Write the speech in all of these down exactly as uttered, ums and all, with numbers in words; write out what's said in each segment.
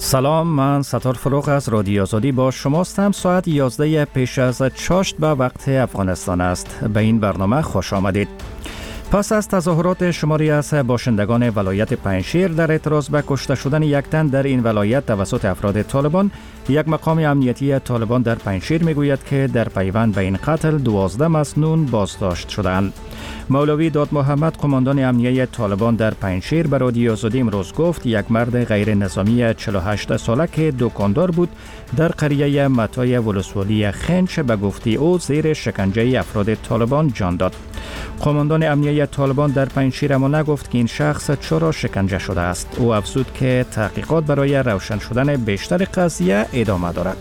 سلام، من ستار فروغ از رادیو آزادی با شماستم. ساعت یازده پیش از چاشت به وقت افغانستان است. به این برنامه خوش آمدید. پس از تظاهرات شماری از باشندگان ولایت پنجشیر در اعتراض به کشته شدن یک تن در این ولایت توسط افراد طالبان، یک مقام امنیتی طالبان در پنجشیر میگوید که در پیوند به این قتل دوازده مسنون بازداشت شدند. مولوی داد محمد، قماندان امنیتی طالبان در پنجشیر، به رادیو آزادی امروز گفت یک مرد غیر نظامی چهل و هشت ساله که دکاندار بود در قریه متای ولسوالی خنچ به گفته او زیر شکنجه افراد طالبان جان داد. قماندان امنیتی طالبان در پنجشیر اما نگفت که این شخص چرا شکنجه شده است. او افزود که تحقیقات برای روشن شدن بیشتر قضیه ادامه دارد.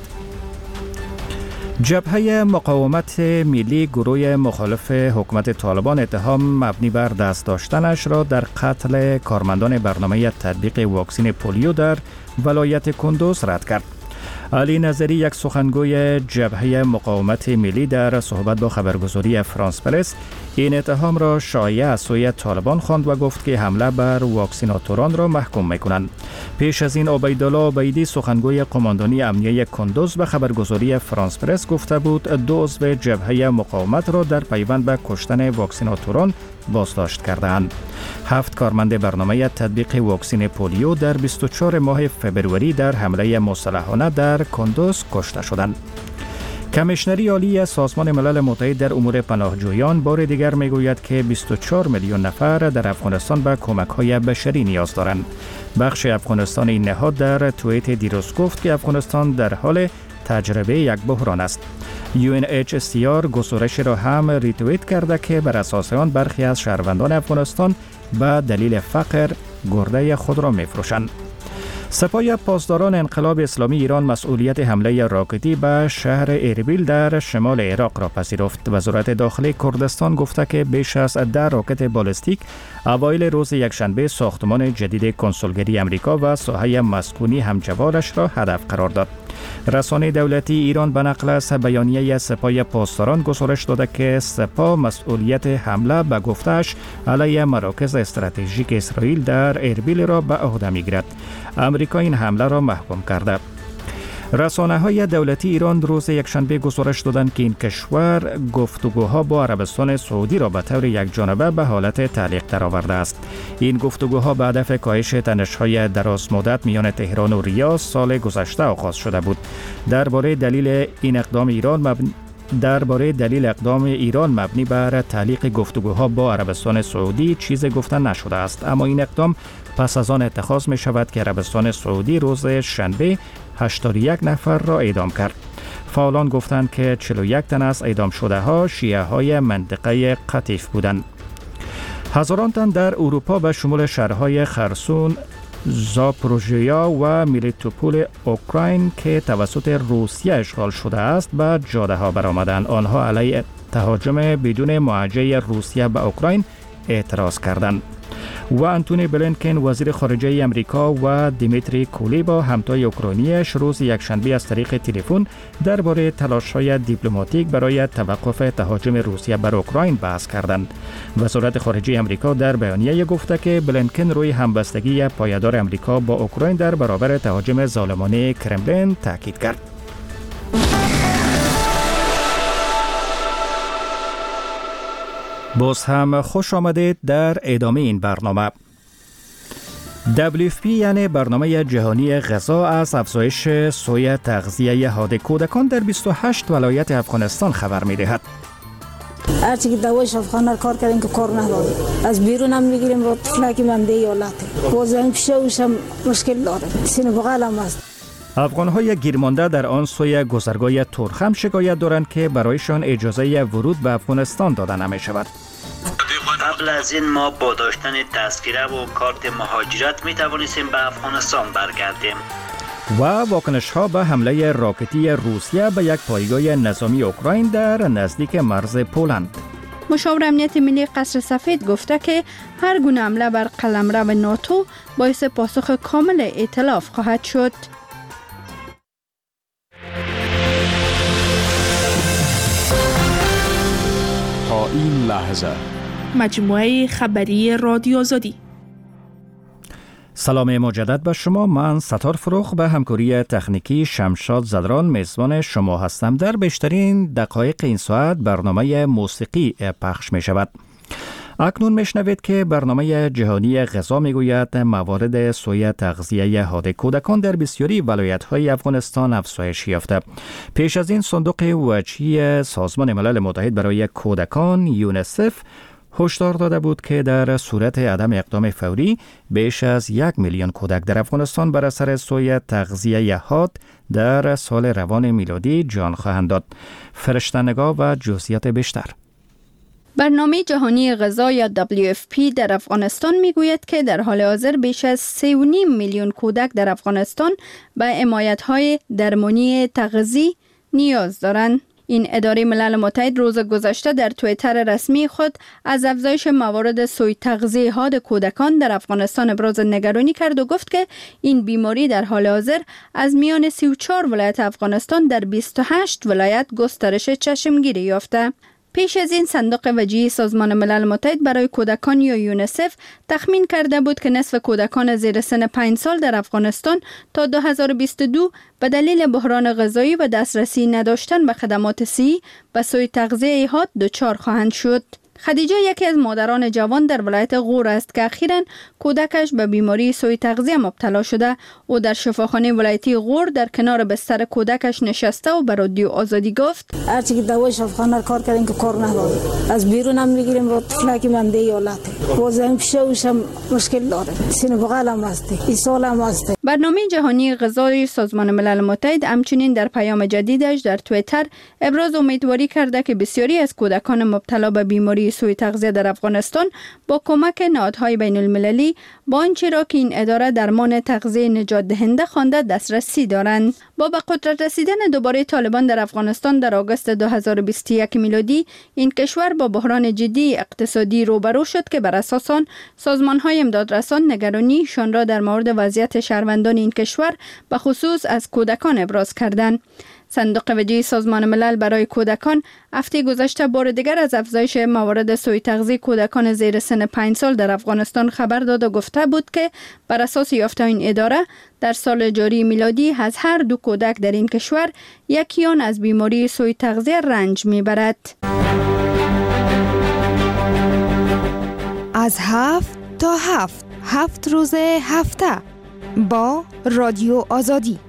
جبهه مقاومت ملی، گروه مخالف حکومت طالبان، اتهام مبنی بر دست داشتنش را در قتل کارمندان برنامه تطبیق واکسن پولیو در ولایت کندوز رد کرد. علی نظری، یک سخنگوی جبهه مقاومت ملی، در صحبت با خبرگزاری فرانس پرس این اتهام را شایعه از سوی طالبان خواند و گفت که حمله بر واکسیناتوران را محکوم می‌کنند. پیش از این عبیدالله عبیدی، سخنگوی قماندانی امنیتی کندوز، به خبرگزاری فرانس پرس گفته بود دو عضو جبهه مقاومت را در پیوند به کشتن واکسیناتوران بازداشت کردند. هفت کارمند برنامه تطبیق واکسن پولیو در بیست و چهارم ماه فبروری در حمله مسلحانه در کندوز کشته شدند. کمیشنری عالی سازمان ملل متحد در امور پناهجویان بار دیگر میگوید که بیست و چهار میلیون نفر در افغانستان به کمک‌های بشری نیاز دارند. بخش افغانستان این نهاد در توییت دیروز گفت که افغانستان در حال تجربه یک بحران است. یو ان اچ سی آر گزارش را هم ریتوییت کرده که بر اساس آن برخی از شهروندان افغانستان به دلیل فقر گرده خود را می‌فروشند. سپاه پاسداران انقلاب اسلامی ایران مسئولیت حمله راکتی به شهر اربیل در شمال عراق را پذیرفت. وزارت داخلی کردستان گفته که بیش از ده راکت بالستیک اوایل روز یکشنبه ساختمان جدید کنسولگری امریکا و ساحه مسکونی همجوارش را هدف قرار داد. رسانه دولتی ایران به نقل از بیانیه سپاه پاسداران گزارش داده که سپاه مسئولیت حمله به گفته‌اش علیه مراکز استراتژیک اسرائیل در اربیل را به عهده می‌گیرد. امریکا این حمله را محکوم کرده. رسانه‌های دولتی ایران روز یکشنبه گزارش دادند که این کشور گفتگوها با عربستان سعودی را به طور یکجانبه به حالت تعلیق درآورده است. این گفتگوها به هدف کاهش تنش‌های دراز مدت میان تهران و ریاض سال گذشته آغاز شده بود. درباره دلیل این اقدام ایران مبنی درباره دلیل اقدام ایران مبنی بر تعلیق گفتگوها با عربستان سعودی چیز گفته نشده است، اما این اقدام پس از آن اتخاذ می شود که عربستان سعودی روز شنبه هشتاد و یک نفر را اعدام کرد. فعالان گفتند که چهل و یک تن از اعدام شده ها شیعه های منطقه قطیف بودند. هزاران تن در اروپا به شمول شهرهای خرسون، زاپروژیا و میلیتوپول اوکراین که توسط روسیه اشغال شده است به جاده ها برآمدند. آنها علیه تهاجم بدون معاجزه روسیه به اوکراین اعتراض کردند. و انتونی بلینکن، وزیر خارجه امریکا، و دیمیتری کولیبا، همتای اوکراینیش، روز یکشنبه از طریق تلفن درباره تلاش‌های دیپلماتیک برای توقف تهاجم روسیه بر اوکراین بحث کردند. وزارت خارجه امریکا در بیانیه گفته که بلینکن روی همبستگی پایدار امریکا با اوکراین در برابر تهاجم ظالمانه کرملین تاکید کرد. باز هم خوش آمدید در ادامه این برنامه. دبلیو اف پی یعنی برنامه جهانی غذا از افزایش سوی تغذیه حاد کودکان در بیست و هشت ولایت افغانستان خبر می‌دهد. هرچی که دوایش افغان‌ها کار کردن که کار نداره، از بیرون هم می‌گیریم رو طفلکی ممده ایالت بازم پیشه وشم مشکل داره، سینه بغل هم است. افغان‌های گیرمانده در آن سوی گذرگاه تورخم شکایت دارند که برایشان اجازه ورود به افغانستان داده نمی‌شود. قبل از این ما با داشتن تذکره و کارت مهاجرت می توانستیم به افغانستان برگردیم. و واکنش‌ها به حمله راکتی روسیه به یک پایگاه نظامی اوکراین در نزدیک مرز پولند. مشاور امنیت ملی قصر سفید گفته که هر گونه حمله بر قلمرو ناتو باعث پاسخ کامل ائتلاف خواهد شد. تا این لحظه مجموعه خبری رادیو آزادی. سلام مجدد به شما. من ستار فروخ به همکاری تکنیکی شمشاد زدران میزبان شما هستم. در بیشترین دقایق این ساعت برنامه موسیقی پخش می شود. اکنون میشنوید که برنامه جهانی غذا میگوید موارد سوء تغذیه حاد کودکان در بسیاری ولایت‌های افغانستان افزایش یافته. پیش از این صندوق وجهی سازمان ملل متحد برای کودکان یونیسف هشدار داده بود که در صورت عدم اقدام فوری بیش از یک میلیون کودک در افغانستان بر اثر سوء تغذیه حاد در سال روان میلادی جان خواهند داد. فرشته‌نگاه و جزئیات بیشتر. برنامه جهانی غذا یا دبلیو اف پی در افغانستان میگوید که در حال حاضر بیش از سه و نیم میلیون کودک در افغانستان به حمایت‌های درمانی تغذیه نیاز دارند. این اداره ملل متحد روز گذشته در توییتر رسمی خود از افزایش موارد سوء تغذیه حاد کودکان در افغانستان ابراز نگرانی کرد و گفت که این بیماری در حال حاضر از میان سی و چهار ولایت افغانستان در بیست و هشت ولایت گسترش چشمگیری یافته. پیش از این صندوق وجهی سازمان ملل متحد برای کودکان یا یونیسف تخمین کرده بود که نصف کودکان زیر سن پنج سال در افغانستان تا دو هزار و بیست و دو به دلیل بحران غذایی و دسترسی نداشتن به خدمات صحی به سوء تغذیه حاد دچار خواهند شد. خدیجه یکی از مادران جوان در ولایت غور است که اخیراً کودکش به بیماری سوء تغذیه مبتلا شده. او در شفاخانه ولایتی غور در کنار بستر کودکش نشسته و به رادیو آزادی گفت: هرچی که دوای شفاخانه کار کردیم که کار نداره، از بیرون هم میگیریم و طفلکی من دی حالته بازم پیشوشم مشکل داره، سینه بغل هم هسته، این سال هم هسته. برنامه جهانی غذای سازمان ملل متحد همچنین در پیام جدیدش در توییتر ابراز امیدواری کرده که بسیاری از کودکان مبتلا به بیماری سوء تغذیه در افغانستان با کمک نهادهای بین المللی با آنچه را که این اداره درمان تغذیه نجات دهنده خوانده دسترسی دارند. با به قدرت رسیدن دوباره طالبان در افغانستان در آگوست دو هزار و بیست و یک میلادی این کشور با بحران جدی اقتصادی روبرو شد که بر اساس آن سازمان‌های امدادرسان نگرانیشان را در مورد وضعیت شهروندان این کشور به خصوص از کودکان ابراز کردند. صندوق وجهی سازمان ملل برای کودکان هفته گذشته بار دیگر از افزایش موارد سوء تغذیه کودکان زیر سن پنج سال در افغانستان خبر داد و گفته بود که بر اساس یافته این اداره در سال جاری میلادی از هر دو کودک در این کشور یکی آن از بیماری سوء تغذیه رنج میبرد. از هفت تا هفت هفت روز هفته با رادیو آزادی.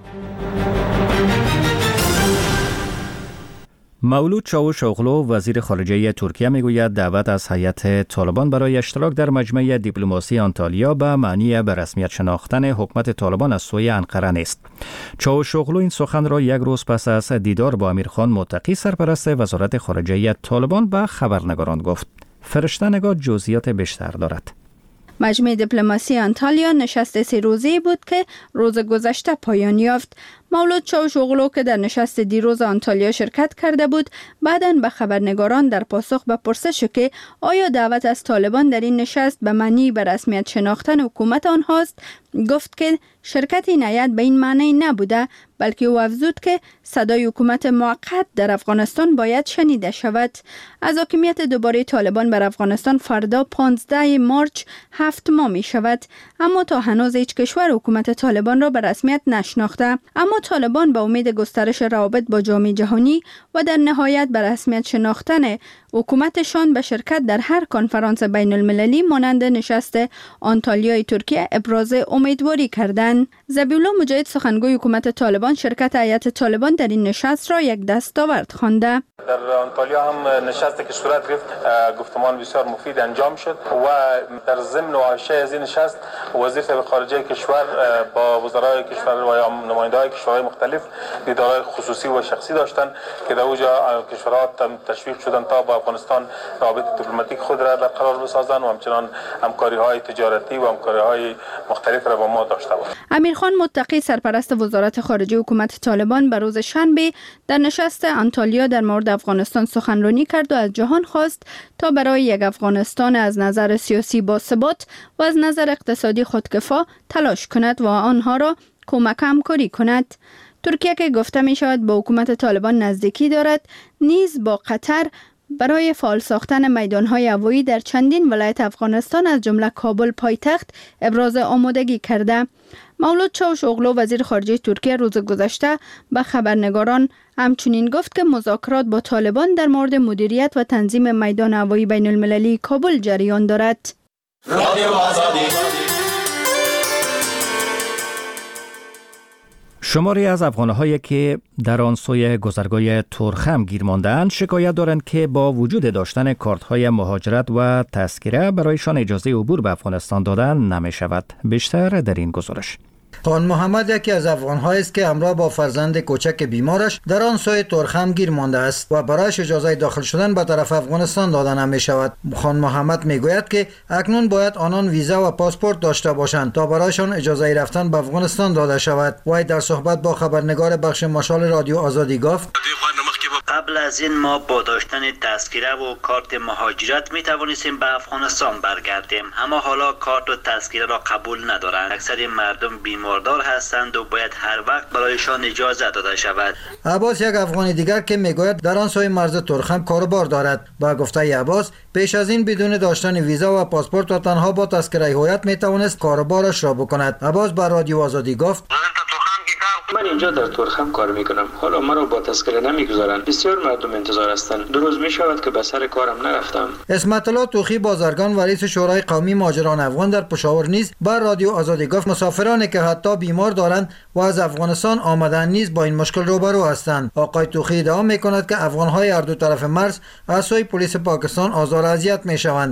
مولود چاوش اوغلو وزیر خارجه ترکیه میگوید دعوت از هیئت طالبان برای اشتراک در مجمع دیپلماسی آنتالیا به معنی به رسمیت شناختن حکومت طالبان از سوی انقره نیست. چاوش اوغلو این سخن را یک روز پس از دیدار با امیرخان متقی سرپرست وزارت خارجه طالبان به خبرنگاران گفت. فرشته‌نگاه جزئیات بیشتر دارد. مجمع دیپلماسی آنتالیا نشست سه روزه بود که روز گذشته پایان یافت. مولود چاوش اوغلو که در نشست دیروز آنتالیا شرکت کرده بود بعداً به خبرنگاران در پاسخ به پرسش که آیا دعوت از طالبان در این نشست به معنی به رسمیت شناختن حکومت آنهاست گفت که شرکت این هیئت به این معنی نبوده، بلکه او افزود که صدای حکومت موقت در افغانستان باید شنیده شود. از حاکمیت دوباره طالبان بر افغانستان فردا پانزده مارچ هفت ماه می شود، اما تا هنوز هیچ کشور حکومت طالبان را به رسمیت نشناخته. اما طالبان با امید گسترش روابط با جامعه جهانی و در نهایت به رسمیت شناختن حکومتشان به شرکت در هر کنفرانس بین المللی مانند نشست آنتالیای ترکیه ابراز امیدواری کردند. ذبیحالله مجاهد سخنگوی حکومت طالبان شرکت هیئت طالبان در این نشست را یک دستاورد خوانده. در آنتالیا هم نشستی که صورت گرفت گفتمان بسیار مفید انجام شد و در ضمن و حاشیه از این نشست وزیر طب خارجه کشور با وزرای کشور و نماینده‌های کشورهای مختلف دیدارهای خصوصی و شخصی داشتند که در اونجا کشورها تشویق شدند تا با افغانستان روابط دیپلماتیک خود را برقرار بسازند و همچنان همکاری‌های تجارتی و همکاری‌های مختلف را با ما داشته باشند. امیرخان متقی سرپرست وزارت خارجه حکومت طالبان به روز شنبه در نشست آنتالیا در مورد افغانستان سخنرانی کرد و از جهان خواست تا برای یک افغانستان از نظر سیاسی باثبات و از نظر اقتصادی خودکفا تلاش کند و آنها را کمک همکاری کند. ترکیه که گفته می شود با حکومت طالبان نزدیکی دارد نیز با قطر برای فعال ساختن میدان‌های هوایی در چندین ولایت افغانستان از جمله کابل پایتخت ابراز آمادگی کرده. مولود چاوشوغلو وزیر خارجه ترکیه روز گذشته به خبرنگاران همچنین گفت که مذاکرات با طالبان در مورد مدیریت و تنظیم میدان هوایی بین المللی کابل جریان دارد. شماری از افغان‌هایی که در آن سوی گذرگاه تورخم گیر مانده‌اند شکایت دارند که با وجود داشتن کارت‌های مهاجرت و تذکره برایشان اجازه عبور به افغانستان دادن نمی‌شود. بیشتر در این گزارش. خان محمد یکی از افغان‌هایی است که همراه با فرزند کوچک بیمارش در آن سوی تورخم گیر مانده است و برایش اجازه داخل شدن به طرف افغانستان داده نمی‌شود. خان محمد میگوید که اکنون باید آنان ویزا و پاسپورت داشته باشند تا برایشان اجازه رفتن به افغانستان داده شود. وی در صحبت با خبرنگار بخش مشال رادیو آزادی گفت: قبل از این ما با داشتن تذکره و کارت مهاجرت می توانستیم به افغانستان برگردیم، اما حالا کارت و تذکره را قبول ندارند. اکثر مردم بیماردار هستند و باید هر وقت برایشان اجازه داده شود. عباس یک افغانی دیگر که میگوید در آن سوی مرز تورخم کاروبار دارد. با گفته عباس پیش از این بدون داشتن ویزا و پاسپورت و تنها با تذکره هویت می توانست کاروبارش را بکند. عباس بر رادیو آزادی گفت: من اینجا در تورخم کار میکنم. حالا مرا با تذکره نمیگذارند. بسیار مردم انتظار هستند. دو روز میشود که به سر کارم نرفتم. اسمت الله توخی بازرگان و رئیس شورای قومی مهاجران افغان در پشاور نیز بر رادیو آزادی گفت مسافرانی که حتی بیمار دارند و از افغانستان آمدن نیز با این مشکل روبرو هستند. آقای توخی ادعا میکند که افغانهای هر دو طرف مرز از سوی پلیس پاکستان آزار و اذیت میشوند.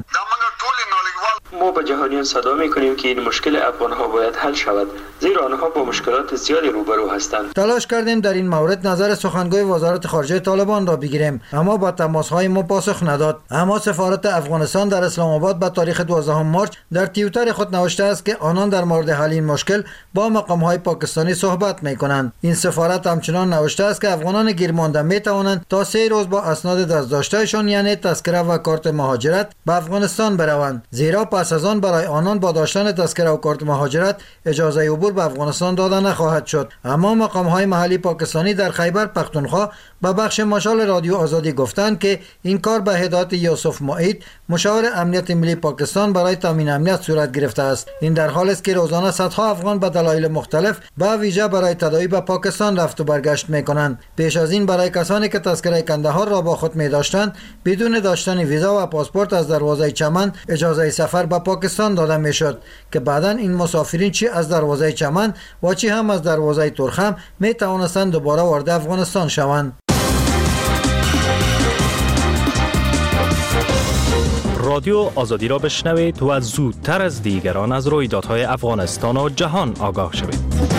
ما به جهانیان صدا میکنیم که این مشکل افغانها باید حل شود، زیرا آنها با مشکلات زیادی روبرو هستند. تلاش کردیم در این مورد نظر سخنگوی وزارت خارجه طالبان را بگیریم، اما با تماس‌های ما پاسخ نداد. اما سفارت افغانستان در اسلام آباد به تاریخ دوازدهم مارس در توییتر خود نوشته است که آنان در مورد حل این مشکل با مقام‌های پاکستانی صحبت میکنند. این سفارت همچنان نوشته است که افغانان گیرمانده میتوانند تا سه روز با اسناد دست‌داشتهشان یعنی تذکره و کارت مهاجرت به افغانستان بروند، زیرا پس از آن برای آنان با داشتن تذکره و کارت مهاجرت اجازه عبور به افغانستان داده نخواهد شد. اما مقام‌های محلی پاکستانی در خیبر پختونخوا به بخش مشال رادیو آزادی گفتند که این کار به هدایت یوسف معید مشاور امنیت ملی پاکستان برای تامین امنیت صورت گرفته است. این در حالی است که روزانه صدها افغان به دلایل مختلف به ویژه برای تداوی به پاکستان رفت و برگشت می‌کنند. پیش از این برای کسانی که تذکره کندهار را با خود می‌داشتند بدون داشتن ویزا و پاسپورت از دروازه چمن اجازه سفر به پاکستان داده میشد که بعداً این مسافرین چی از دروازه چمن و چی هم از دروازه تورخم می توانستند دوباره وارد افغانستان شوند. رادیو آزادی را بشنوید و زودتر از دیگران از رویدادهای افغانستان و جهان آگاه شوید.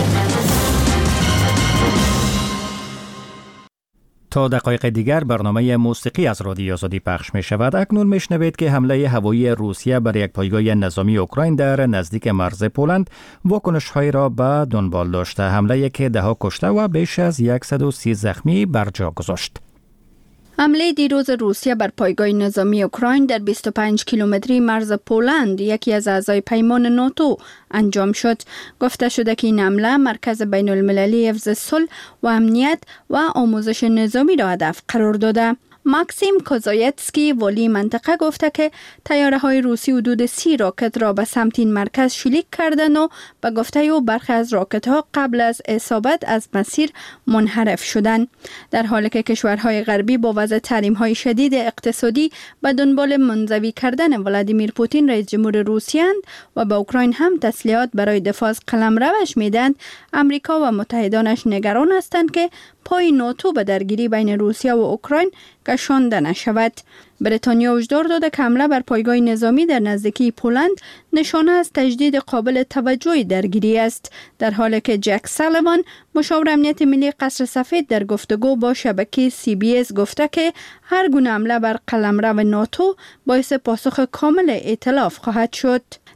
تا دقایق دیگر برنامه موسیقی از رادیو آزادی پخش می شود. اکنون می شنوید که حمله هوایی روسیه بر یک پایگاه نظامی اوکراین در نزدیک مرز پولند واکنش های را به دنبال داشته. حمله که ده ها کشته و بیش از صد و سی زخمی بر جا گذاشت. حمله دیروز روسیه بر پایگاه نظامی اوکراین در بیست و پنج کیلومتری مرز پولند یکی از اعضای پیمان ناتو انجام شد. گفته شده که این حمله مرکز بین المللی حفظ صلح و امنیت و آموزش نظامی را هدف قرار داده. ماکسیم کوزایتسکی والی منطقه گفته که طیاره های روسی حدود سی راکت را به سمت این مرکز شلیک کردند و به گفته او برخی از راکت ها قبل از اصابت از مسیر منحرف شدند. در حالی که کشورهای غربی با وضع تحریم های شدید اقتصادی به دنبال منزوی کردن ولادیمیر پوتین رئیس جمهور روسیه اند و به اوکراین هم تسلیحات برای دفاع از قلمروش میدهند، امریکا و متحدانش نگران هستند که پای ناتو به درگیری بین روسیه و اوکراین کشانده نشود. بریتانیا هشدار داده که حمله بر پایگاه نظامی در نزدیکی پولند نشانه از تجدید قابل توجه درگیری است، در حالی که جک سالیوان مشاور امنیت ملی قصر سفید در گفتگو با شبکه سی بی اس گفته که هر گونه حمله بر قلمرو ناتو باعث پاسخ کامل ائتلاف خواهد شد.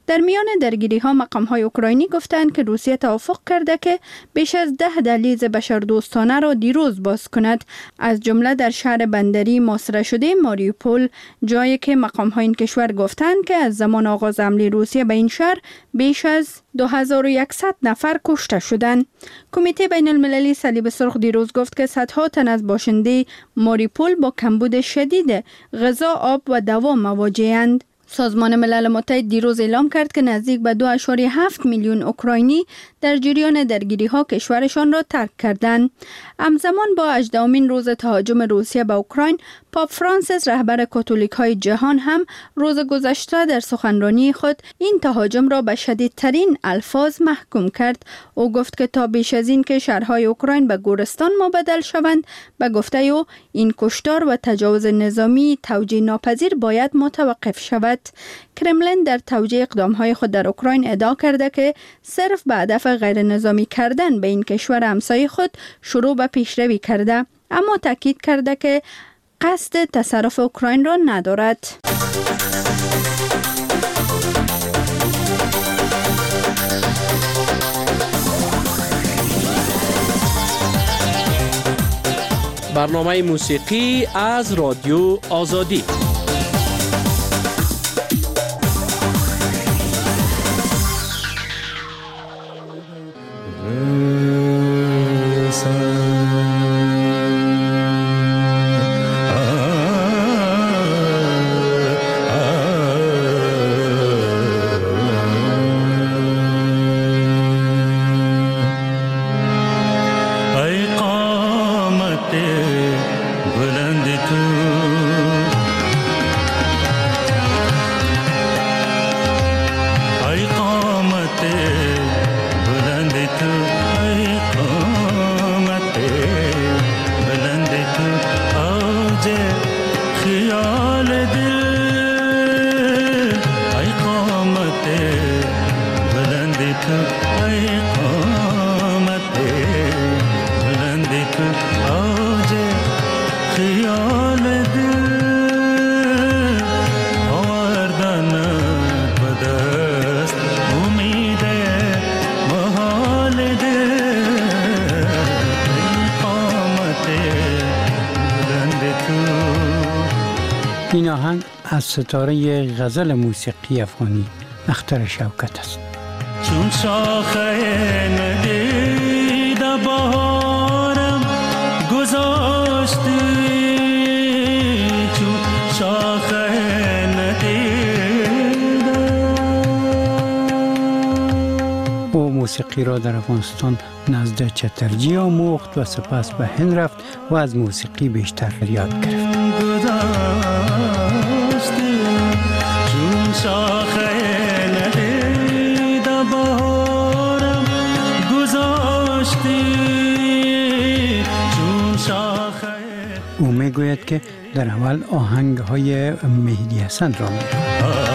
در میان درگیری ها مقام های اوکراینی گفتند که روسیه توافق کرده که بیش از ده دهلیز بشردوستانه را دیروز باز کند، از جمله در شهر بندری محاصره شده ماریوپول، جایی که مقام های این کشور گفتند که از زمان آغاز حمله روسیه به این شهر بیش از دو هزار و صد نفر کشته شدند. کمیته بین المللی صلیب سرخ دیروز گفت که صدها تن از باشنده ماریوپول با کمبود شدید غذا، آب و دوا مواجه‌اند. سازمان ملل متحد دیروز اعلام کرد که نزدیک به دو ممیز هفت میلیون اوکراینی در جریان درگیری ها کشورشان را ترک کردند. همزمان با هجدهمین روز تهاجم روسیه به اوکراین، پاپ فرانسیس رهبر کاتولیک های جهان هم روز گذشته در سخنرانی خود این تهاجم را به شدیدترین الفاظ محکوم کرد. او گفت که تا بیش از این که شهرهای اوکراین به گورستان مبدل شوند، به گفته او این کشتار و تجاوز نظامی توجیه ناپذیر باید متوقف شود. کرملین در توجیه اقدامهای خود در اوکراین ادعا کرده که صرف به هدف غیر نظامی کردن به این کشور همسایه خود شروع به پیشروی کرده، اما تاکید کرده که قصد تصرف اوکراین را ندارد. برنامه موسیقی از رادیو آزادی. این آهنگ از ستاره غزل موسیقی افغانی اختر شوکت است. چون شاخه ندید بهارم گذاشتی، چون شاخه ندید. او موسیقی را در افغانستان نزد چترجی آموخت و سپس به هند رفت و از موسیقی بیشتر یاد گرفت. او میگوید که در اول آهنگ های مهدی حسن را می‌رود.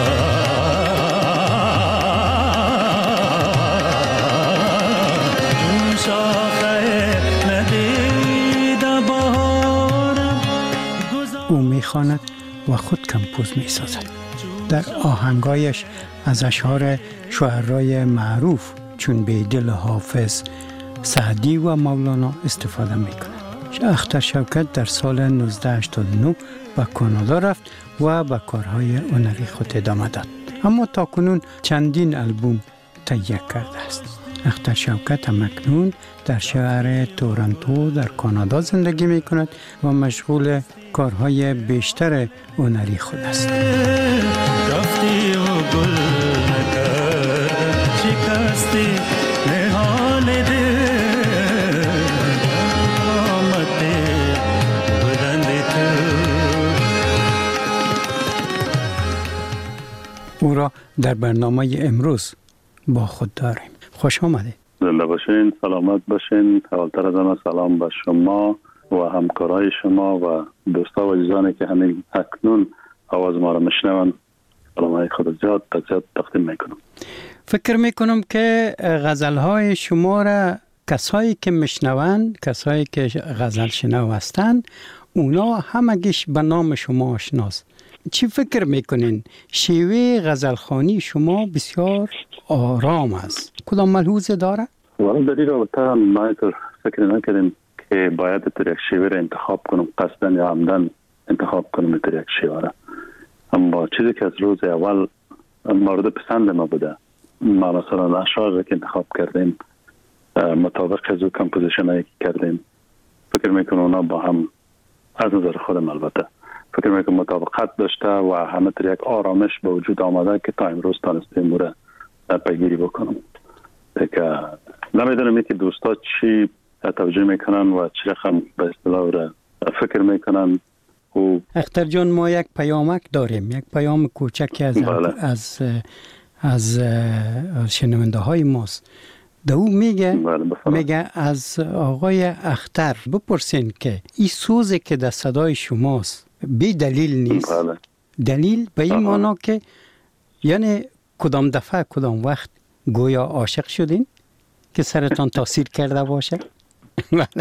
او میخواند و خود کمپوز میسازد. در آهنگایش از اشعار شاعرای معروف چون بیدل حافظ، سعدی و مولانا استفاده میکند. اختر شوکت در سال نوزده هشتاد و نه به کانادا رفت و به کارهای هنری خود ادامه داد، اما تاکنون چندین آلبوم تهیه کرده است. اختر شوکت همکنون در شهر تورنتو در کانادا زندگی می کند و مشغول کارهای بیشتر هنری خود است. رفتی و گل نکرد شکستی نهال دل، آمد بلند تو. او را در برنامه امروز با خود داریم. خوش آمدید. زنده باشین، سلامت باشین. اولتر از همه سلام به شما و همکارای شما و دوستا و عزیزانی که همین اکنون آواز ما را میشنوند. سلامای خود زیاد تزیاد تقدیم میکنم. فکر میکنم که غزلهای شما را کسایی که میشنوند، کسایی که غزل شنو هستند، اونا همگیش به نام شما آشناست. چی فکر میکنین؟ شیوه غزلخوانی شما بسیار آرام است. کدام ملحوظه داره؟ والا در این رابطه ما فکر نکردیم که باید در یک شیوه را انتخاب کنم، قصدن یا عمدن انتخاب کنم در یک شیوه را. اما چیزی که از روز اول مورد پسند ما بوده، ما مثلا اشعار را که انتخاب کردیم مطابق از او کمپوزیشن هایی که کردیم، فکر میکنم اونا با هم از نظر خودم البته فکر میکنم مطابقت داشته و همه در یک آرامش به وجود آمده که تا امروز تانستیم رو پیگیری بکنم. که نمیدونم که دوستا چی توجه میکنن و چی رقم به اصطلاح را فکر میکنن. و اختر جان ما یک پیامک داریم، یک پیام کوچکی از بله. از از شنونده های ماست. دو میگه بله میگه از آقای اختر بپرسین که این سوزی که در صدای شماست بی دلیل نیست. بله. دلیل به این معنا که یعنی کدام دفعه کدام وقت گویا عاشق شدین که سرتان تاثیر کرده باشه؟ بله.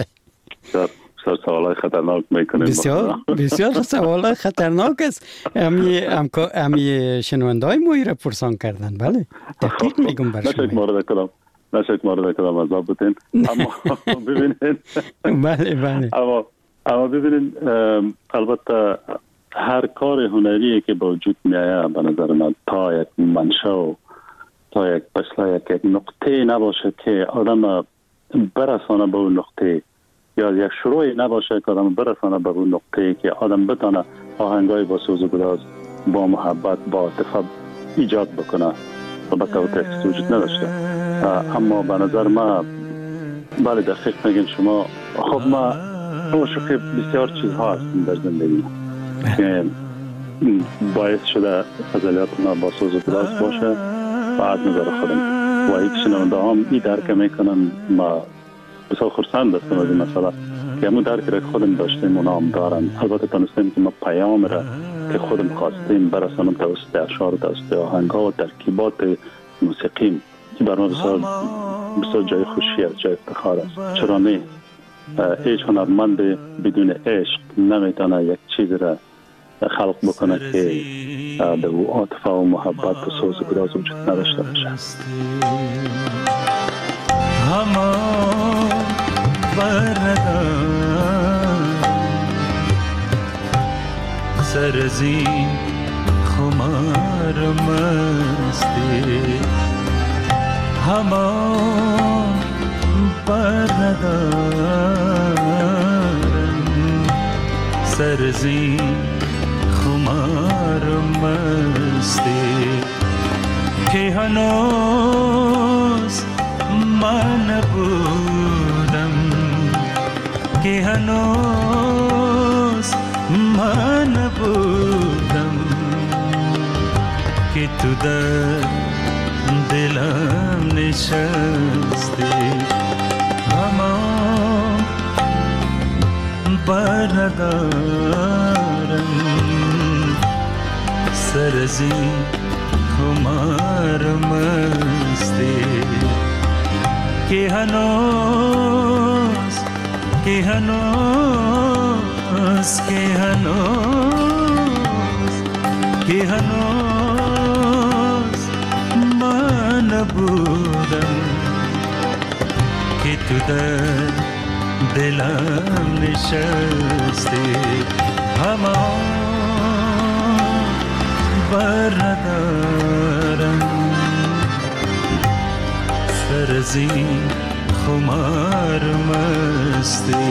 بسیار سوالای خطرناک میکنیم. بسیار بسیار سوالای خطرناک است. امی امی شنونده های ما را پرسان کردن. بله. دقیق میگم برای شما. نشک مورد کلام. نشک مورد کلام عذاب بودین. اما ببینید. بله بله. اما اما ببینید البته هر کار هنری که با وجود میآید به نظر من تا یک منشأ تا یک پسلا یک نقطه نباشه که آدم برسانه به اون نقطه یا یک شروعی نباشه که آدم برسانه به اون نقطه که آدم بتانه آهنگای با سوز و گداز با محبت با عاطفه ایجاد بکنه البته او تکست وجود نداشته. اما به نظر ما بله دقیق میگین شما. خب ما شوخی بسیار چیزها هستیم در زندگی که باعث شده غزلیات ما با سوز و گداز باشه و از نظر خودم و این شنونده هم این درک میکنن. ما بسیار خرسند هستم از این مسئله که همون درک را خودم داشتیم اونا هم دارن. البته تانستیم که ما پیام را که خودم خواستیم برسانم توسط اشعار و توسط آهنگ ها و ترکیبات موسیقیم که بر ما بسیار بسیار جای خوشی است، جای افتخار است. چرا نه؟ هیچ هنرمند بدون عشق نمیتونه یک چیز را خلق بکنه که به او عاطفه و محبت و سوز و گداز وجود نداشته باشه. هما بردار سرزین خمار مستی هما بردار سرزین خمار مستی که هنوز من بودم که هنوز من بودم که تو در دلم نشستی اما برندارم سرزی خمار مستی که هنوز که هنوز که هنوز که هنوز من بودم که تو در دلم نشستی همان بردارم سرزی خمار مستی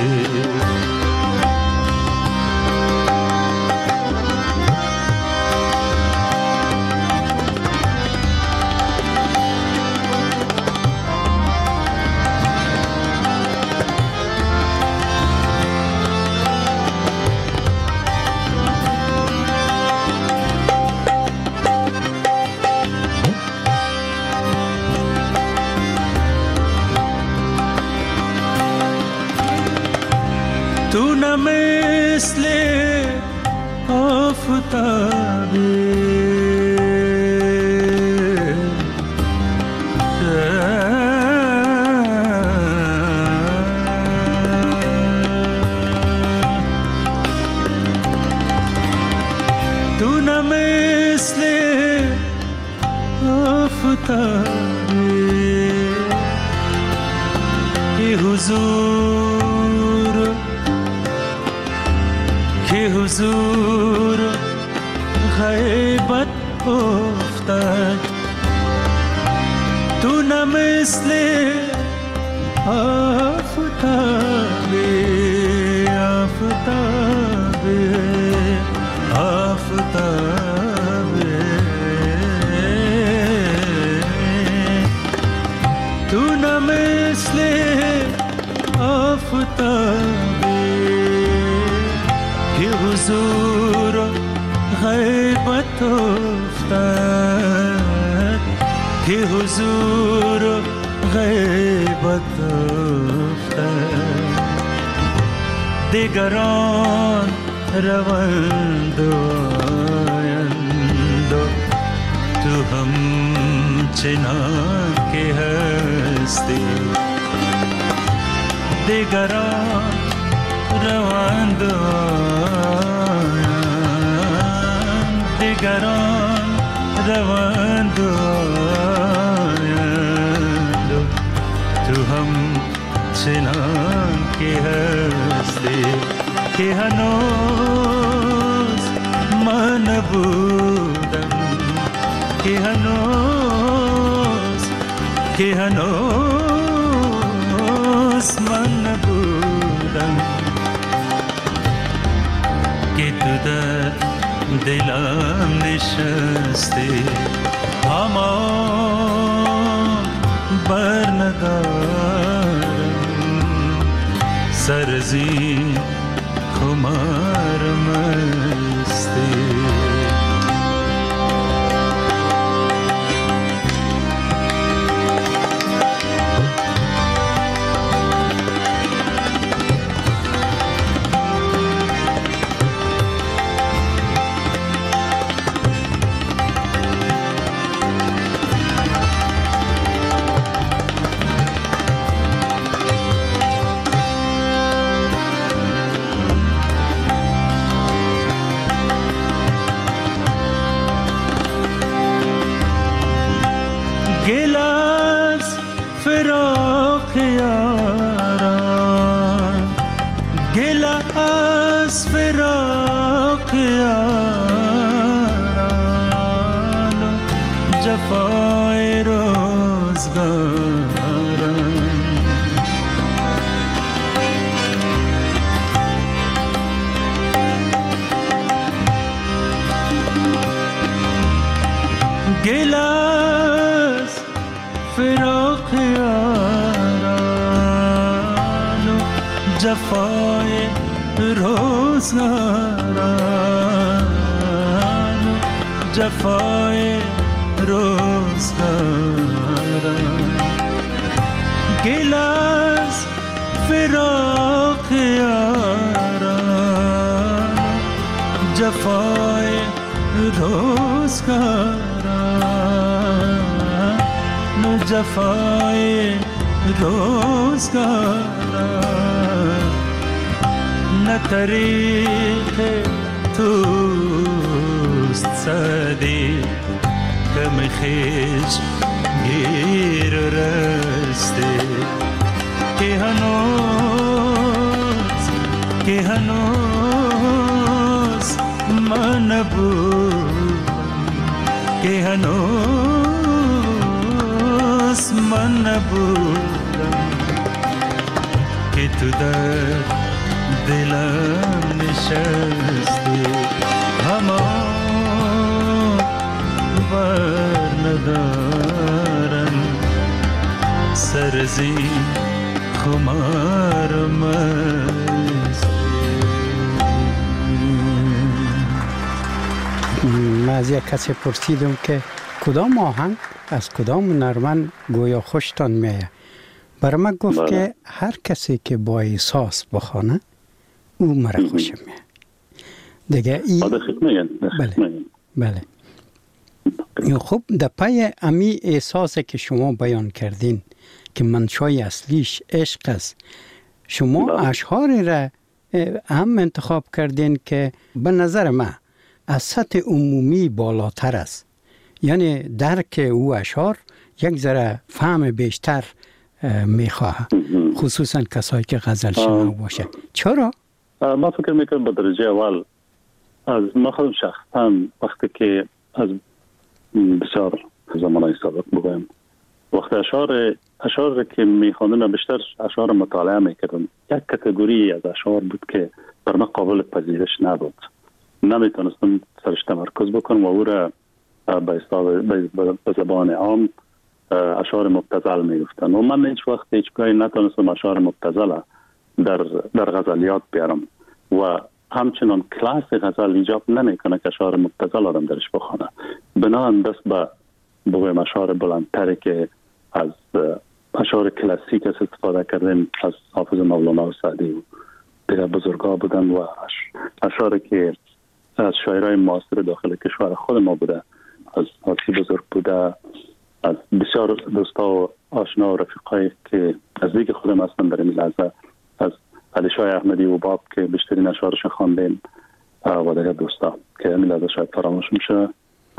تو نه مثل آفتابی تو نه آفتابی که حضور که حضور غیبت افتاد تو نمثل آفتابی آفتابی آفتابی تو نمثل آفتابی که حضور غیبت افتاد که حضور غیبت افتاد دیگران روند و آیند تو هم چنان که هستی دیگران روند و آیند دیگران روند و آیند تو هم چنان که هستی که هنوز من نبودم که هنوز که هنوز من نبودم که تو در دلم نشستی اما بر ندارم سرزی خمار مستی جفای روزگارم گل از فراق یاران و جفای روزگاران و جفای روزگارم گل از فراق یاران جفای روزگارم جفای روزگارم نه طریق توست سعدی کم خیش گیر رسته که هنوز که هنوز من نبودم که هنوز من نبودم که تو در دلم نشستی همان بر ندارم سرزی خمار مستی. من از یک کسی پرسیدم که کدام آهنگ از کدام نرمن گویا خوشتان میه. برای من گفت بله. که هر کسی که با احساس بخونه او مرا خوش میه دیگه ای بله بله خب در پای امی احساسی که شما بیان کردین که منشای اصلیش عشق است، شما اشعاری را هم انتخاب کردین که به نظر من از سطح عمومی بالاتر است، یعنی درک او اشعار یک ذره فهم بیشتر میخواه، خصوصا کسایی که غزل شنو باشه. چرا؟ ما فکر میکنم به درجه اول از ما خودم شخصا وقتی که از بسیار زمانهای سابق بگویم وقتی اشعار اشعار که میخواندم بیشتر اشعار مطالعه میکردم، یک کاتگوری از اشعار بود که بر من قابل پذیرش نبود، نمیتونستم سرش تمرکز بکنم و او را به زبان عام اشعار مبتذل میگفتن و من هیچ وقت هیچ گاهی نتونستم اشعار مبتذل در در غزلیات بیارم و همچنان کلاس غزل ایجاب نمیکنه که اشعار مبتذل آدم درش بخونه. بنابراین دست به بگویم اشعار بلندتری که از اشعار کلاسیک استفاده کردیم از حافظ مولانا و سعدی و دیگر بزرگا بودن و اشعاری که از شاعرای معاصر داخل کشور خود ما بوده، از حاسی بزرگ بوده، از بسیار دوستا و آشنا و رفیقایی که نزدیک خودم هستن در این لحظه، از علی شاه احمدی و باب که بیشترین اشعارش خواندیم و دیگر دوستا که این لحظه شاید فراموش میشه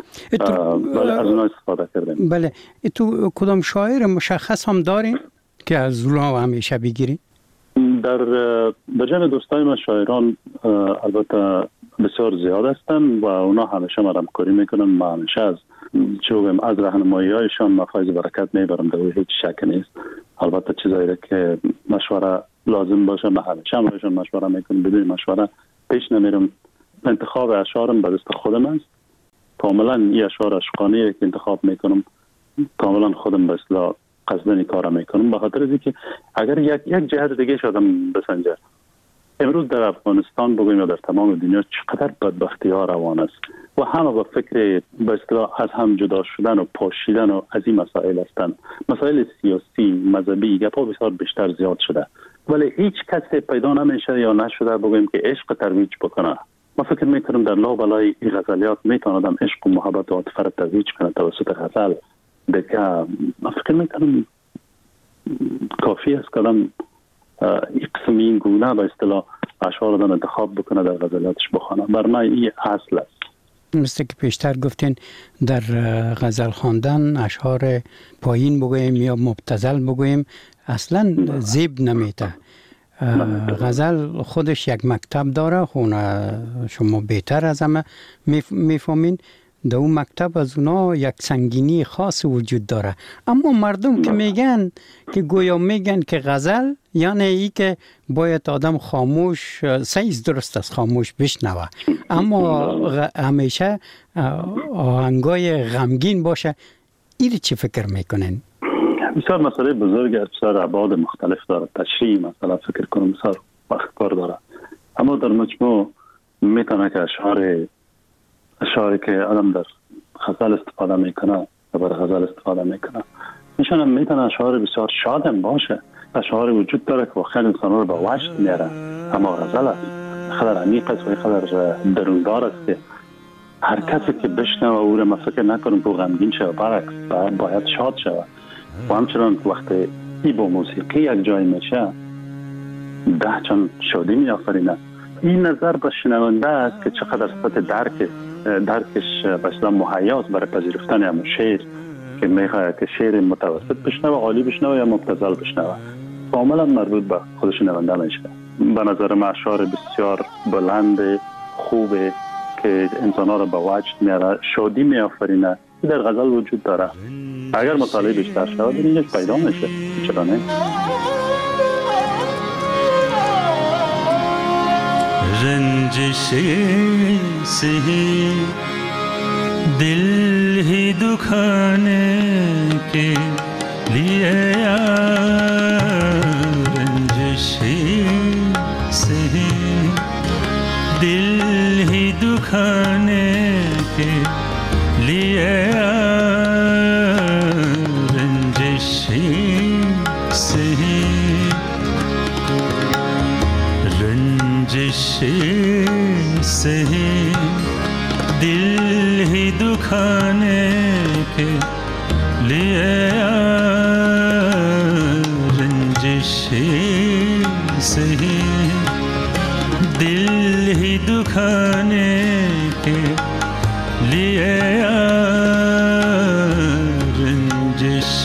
بله از اونها استفاده کردیم. بله تو کدام شاعر مشخص هم داریم که از اونها همیشه بگیریم؟ در در جمع دوستای من شاعران البته بسیار زیاد هستن و اونا همیشه ما همکاری میکنن. ما همیشه از چوبم از راهنمایی هایشان ما فایز برکت میبرم، در هیچ شک نیست. البته چیزایی که مشوره لازم باشه ما همیشه همشون مشوره میکنم، بدون مشوره پیش نمیرم. انتخاب اشعارم به دست خودم است، کاملا این اشعار عشقانه که انتخاب میکنم کاملا خودم به اصطلاح قصدن کارا میکنم، به خاطر اینکه اگر یک یک جهت دیگه شدم بسنجه امروز در افغانستان بگویم یا در تمام دنیا چقدر بدبختی ها روان است و همه با فکر به اصطلاح از هم جدا شدن و پاشیدن و از این مسائل هستند. مسائل سیاسی، مذهبی، گپا بسیار بیشتر زیاد شده، ولی هیچ کسی پیدا نمیشه یا نشده بگویم که عشق ترویج بکنه. ما فکر میکنم در لابلای این غزلیات میتونه آدم عشق و محبت و عاطفه را ترویج کنه توسط غزل. دیگه ما فکر میکنم کافی است که آدم یک قسم این گونه به اصطلاح اشعار آدم انتخاب بکنه در غزلیاتش بخونه. بر من این اصل است. مثل که پیشتر گفتین در غزل خواندن اشعار پایین بگوییم یا مبتذل بگوییم اصلا زیب نمیته. غزل خودش یک مکتب داره، خونه شما بهتر از همه میفهمین. در اون مکتب از اونا یک سنگینی خاص وجود داره، اما مردم که میگن که گویا میگن که غزل یعنی ای که باید آدم خاموش سیز درست است خاموش بشنوه، اما غ... همیشه آهنگای غمگین باشه. این چی فکر میکنین؟ بسیار مسئله بزرگ است، بسیار ابعاد مختلف داره. تشریح مثلا فکر کنم بسیار وقت کار داره، اما در مجموع میتونه که اشعار اشعاری که آدم در غزل استفاده میکنه و بر غزل استفاده میکنه میشونه میتونه اشعار بسیار شادم باشه. اشعار وجود داره که واقعا انسان رو به وجد میاره، اما غزل است خیلی عمیق است و خیلی درونگار است که هر کسی که بشنوه او را ما فکر نکنم که غمگین شود، برعکس باید شاد شود. و همچنان وقتی ای با موسیقی یک جای میشه ده چند شادی میآفرینه. این نظر به شنونده است که چقدر سطح درک درکش مثلا مهیاست برای پذیرفتن همون شعر که میخواد که شعر متوسط بشنوه، عالی بشنوه یا مبتذل بشنوه، کاملا مربوط به خود شنونده میشه. به نظر من اشعار بسیار بلند خوبه که انسان‌ها را به وجد میاره، شادی میآفرینه، در غزل وجود داره. اگر مطالعه بیشتر شود اینش پیدا میشه، چرا نه؟ रंजिश से ही दिल ही दुखाने के लिए रंजिश से ही दिल ही दुखाने के लिए रंजिश से ही रंजिश से ही दिल ही दुखाने के लिए रंजिश से ही दिल ही दुखाने के लिए रंजिश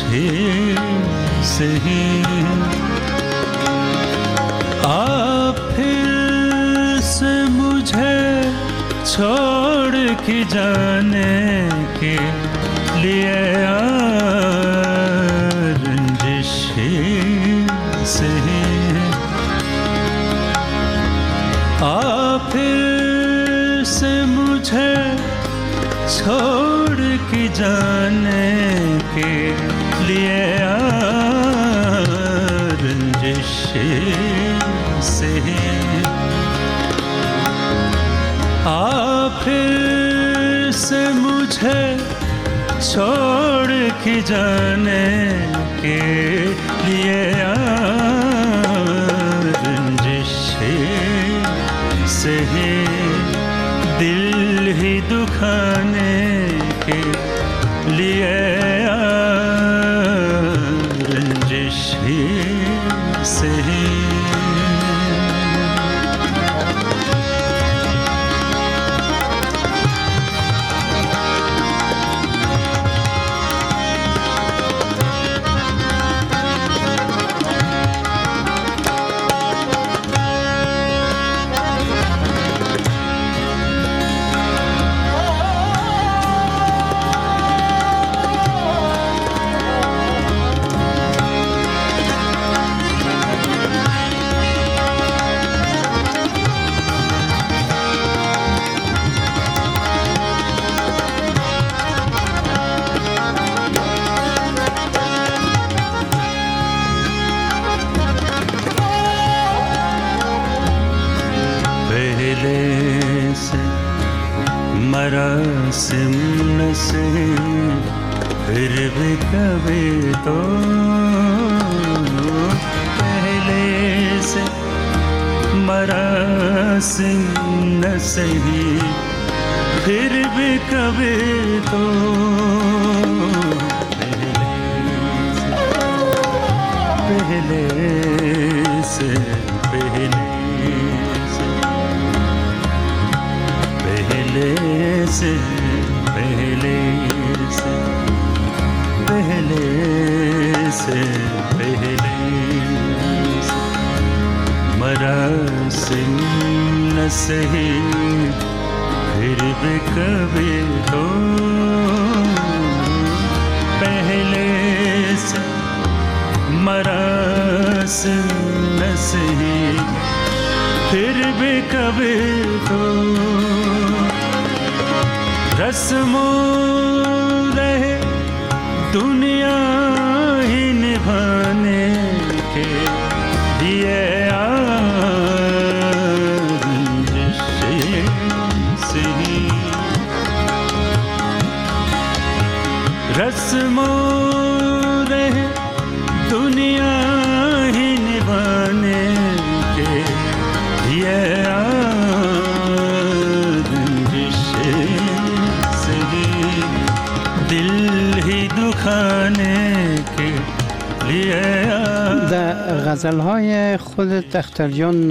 की जाने के लिए रंजिश से आ फिर से मुझे छोड़ के जाने के लिए रंजिश से दिल ही दुखाने के लिए रंजिश से मरासिम से फिर भी कभी तो पहले से मरासिम न सही फिर भी कभी तो पहले से पहले पहले से पहले से पहले से पहले से मरासिम न सही फिर भी कभी तो पहले से मरासिम न सही फिर भी कभी तो रस्मों रहे दुनिया ही निभाने के लिए से रस्मों रहे दुनिया ही निभाने के लिए در غزل های خودت اختر جان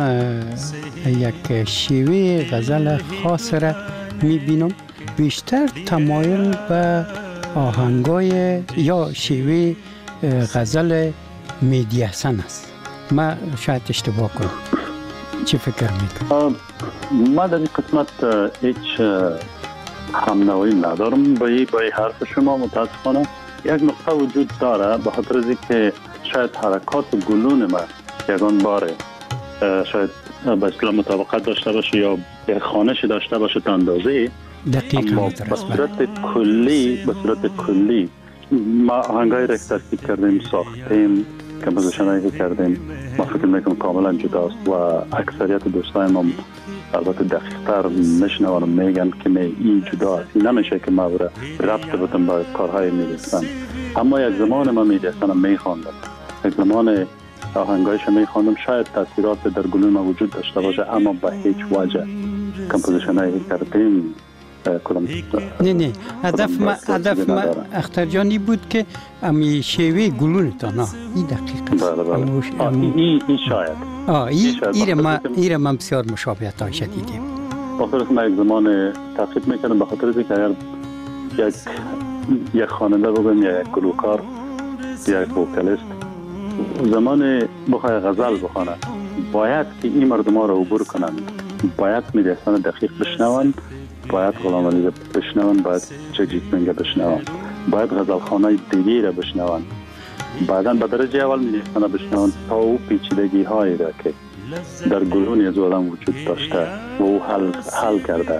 یک شیوه غزل خاص را میبینم بیشتر تمایل به آهنگای یا شیوه غزل مهدی حسن است. ما شاید اشتباه کنم. چی فکر میکنم؟ ما در این قسمت هیچ همنوایی ندارم با این حرف شما متاسفانه. یک نقطه وجود داره به خاطر از اینکه شاید حرکات گلون ما یگان باره شاید به اصطلاح مطابقت داشته باشه یا یک خوانش داشته باشه تا اندازه، اما به صورت کلی به صورت کلی ما آهنگایی را که ترکیب کردیم ساختیم کمپوزیشنایی که کردیم ما فکر میکنم کاملا جداست و اکثریت دوستای ما البته دقیق‌تر میشنوان و میگن که این جدا است، نمیشه که ما را ربط بدم با کارهای میرسن. اما یک زمان ما میرسن میخواندم، یک زمان آهنگایش میخواندم، شاید تاثیرات در گلون ما وجود داشته باشه اما به هیچ وجه کمپوزیشنایی کردیم کدام نه نه هدف ما هدف ما اختر جانی بود که امی شیوه گلون تا نه این دقیقه بله بله این این شاید آه این ایره ما ایره ما بسیار مشابهت های شدیدیم. بخاطر که ما یک زمان تحقیق میکردم به خاطر اینکه اگر یک یک خواننده بگم یا یک گلوکار یا یک وکالیست زمان بخواه غزل بخونه باید که این مردم ها رو عبور کنن، باید میدیستان دقیق بشنون، باید غلام علی بشنون، باید جگجیت منگه بشنون، باید غزل خانه دیگی را بشنون، بعدا به درجه اول میدیستان بشنون تا او پیچیدگی هایی را که در گلون از آدم وجود داشته و او حل, حل کرده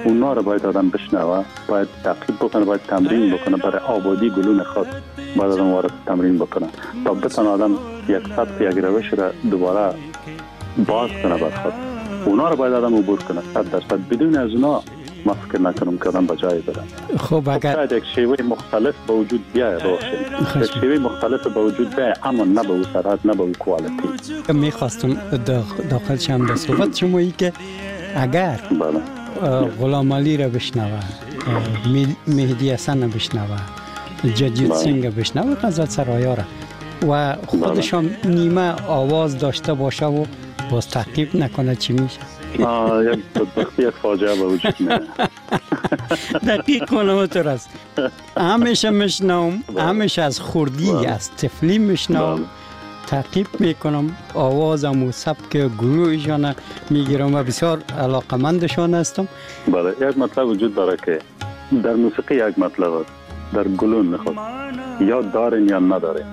اونا رو باید آدم بشنوه، باید تعقیب بکنه، باید تمرین بکنه. برای آبادی گلون خود باید آدم وارد تمرین بکنه تا بتونه آدم یک سطح یک روش را دوباره باز کنه بر خود. اونا رو باید آدم عبور کنه صد درصد. بدون از اونا ما فکر نکنم که آدم به جایی بره. خب اگر شاید یک شیوه مختلف به وجود بیاید روشن، یک شیوه مختلف به وجود بیاید، اما نه به اون سرعت، نه به اون کوالیتی. میخواستم داخل شم در صحبت شما ای که اگر غلام علی را بشنوه، مهدی حسن را بشنوه، جاجیت سینگ را بشنوه، غزل سرایا را و خودشان نیمه آواز داشته باشه و باز تعقیب نکنه چی میشه؟ آه یک بدبختی، یک فاجعه به وجود میاد. دقیق کنمتر است. همیشه میشنوم، همیشه از خوردی از طفلی میشنوم، تعقیب میکنم، آوازم و سبک گروهشان میگیرم و بسیار علاقمندشان هستم. بله، یک مطلب وجود داره که در موسیقی یک مطلب است، در گلون خود یا دارین یا ندارین،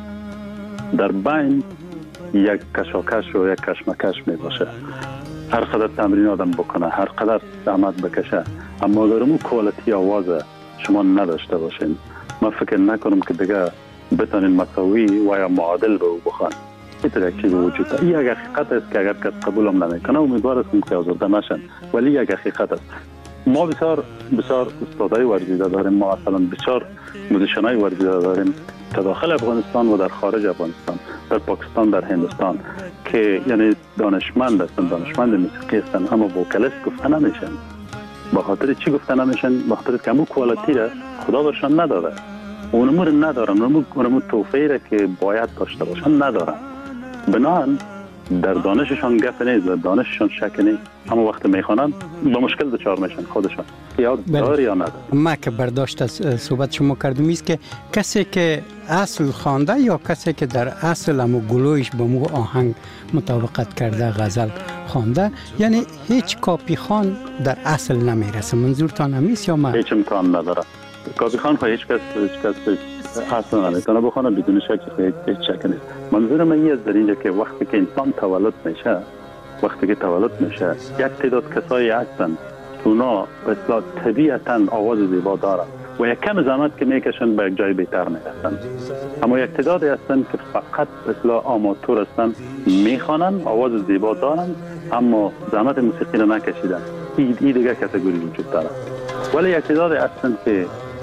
در بین یک کشاکش و یک کشمکش می باشه. هر قدر تمرین آدم بکنه، هر قدر زحمت بکشه، اما اگر اون کوالیتی آواز شما نداشته باشین، من فکر نکنم که دیگه بتونین مساوی و یا معادل به او بخوان. این یک چیز وجود داره. این یک حقیقت است که اگر کس قبول هم نمیکنه امیدوار هستم که آزرده نشن، ولی یک حقیقت است. ما بسیار بسیار استادای ورزیده داریم، ما اصلا بسیار موزیشنای ورزیده داریم که داخل افغانستان و در خارج افغانستان، در پاکستان، در هندوستان، که یعنی دانشمند هستن، دانشمند موسیقی هستن، اما وکالست گفته نمیشن. با خاطر چی گفته نمیشن؟ با خاطر که همون کوالیتی را خدا برشان نداره، اونمو رو ندارن، اونمو توفیه را که باید داشته باشن ندارن. بنابراین در دانششان گپ نیست، در دانششان شک نیست، اما وقتی میخوانن با مشکل دچار میشن خودشان، یا داره یا نداره. ما که برداشت از صحبت شما کردم است که کسی که اصل خوانده یا کسی که در اصل همو گلویش با مو آهنگ مطابقت کرده غزل خوانده، یعنی هیچ کاپی خان در اصل نمیرسه. منظورتان همیست یا ما؟ هیچ امکان نداره. کاپی خان خواهی هیچ کس هیچ کس اصلا نمیتونه بخونه بدون شک، هیچ شک نیست. منظور من این است در اینجا که وقتی که انسان تولد میشه، وقتی که تولد میشه یک تعداد کسایی هستن که اونا به اصطلاح طبیعتاً آواز زیبا دارن و یک کم زحمت که میکشن به یک جای بهتر میرسن، اما یک تعدادی هستن که فقط به اصطلاح آماتور هستن، میخوانن، آواز زیبا دارن اما زحمت موسیقی رو نکشیدن. این دیگه کاتگوری وجود داره. ولی یک تعدادی هستن که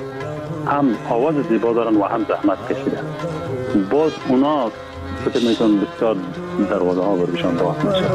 هم آواز زیبا دارن و هم زحمت کشیدن، باز اونا فکر میکنم بسیار دروازه ها برشان باز میشه.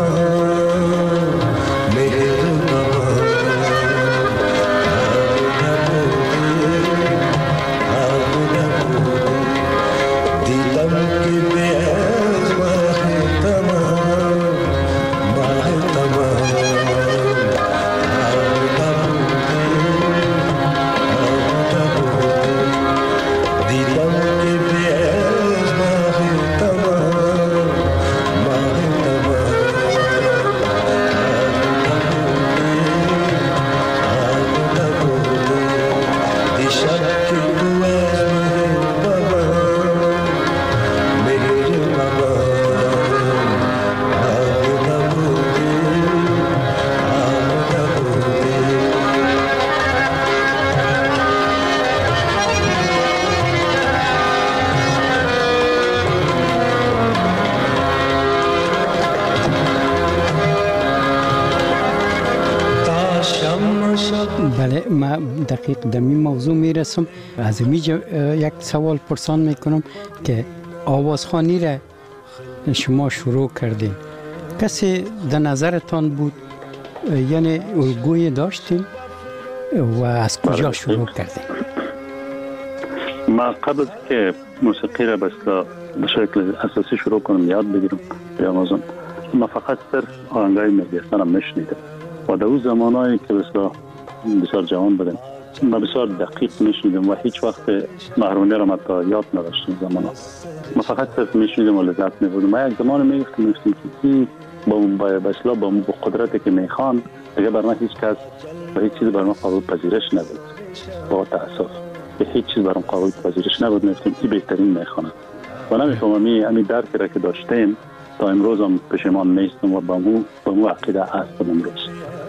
بله، ما دقیق دمی موضوع میرسم. از اینجا یک سوال پرسان میکنم که آوازخوانی را شما شروع کردین، کسی در نظرتان بود؟ یعنی الگوی داشتین و از کجا شروع کردین؟ ما قبل که موسیقی را به شکل اساسی شروع کنم یاد بگیرم یا مازم، ما فقط صرف آهنگای مهدی حسن میشنیدم و در اون زمانایی که بسیار بسیار جوان بودم ما بسیار دقیق میشنیدم و هیچ وقت محرمانه را متا یاد نداشتم. زمان ما فقط صرف میشنیدم و لذت میبردم. ما یک زمان میگفتم میگفتم که این با بسلا با قدرتی که میخوان دیگه بر من هیچ کس و هیچ چیز بر من قابل پذیرش نبود. با تاسف به هیچ چیز برام قابل پذیرش نبود. میگفتم این بهترین میخوانه و نمیفهمم این درکی را که داشتیم تا امروز هم پشیمان نیستم و با مو با مو عقیده هستم امروز.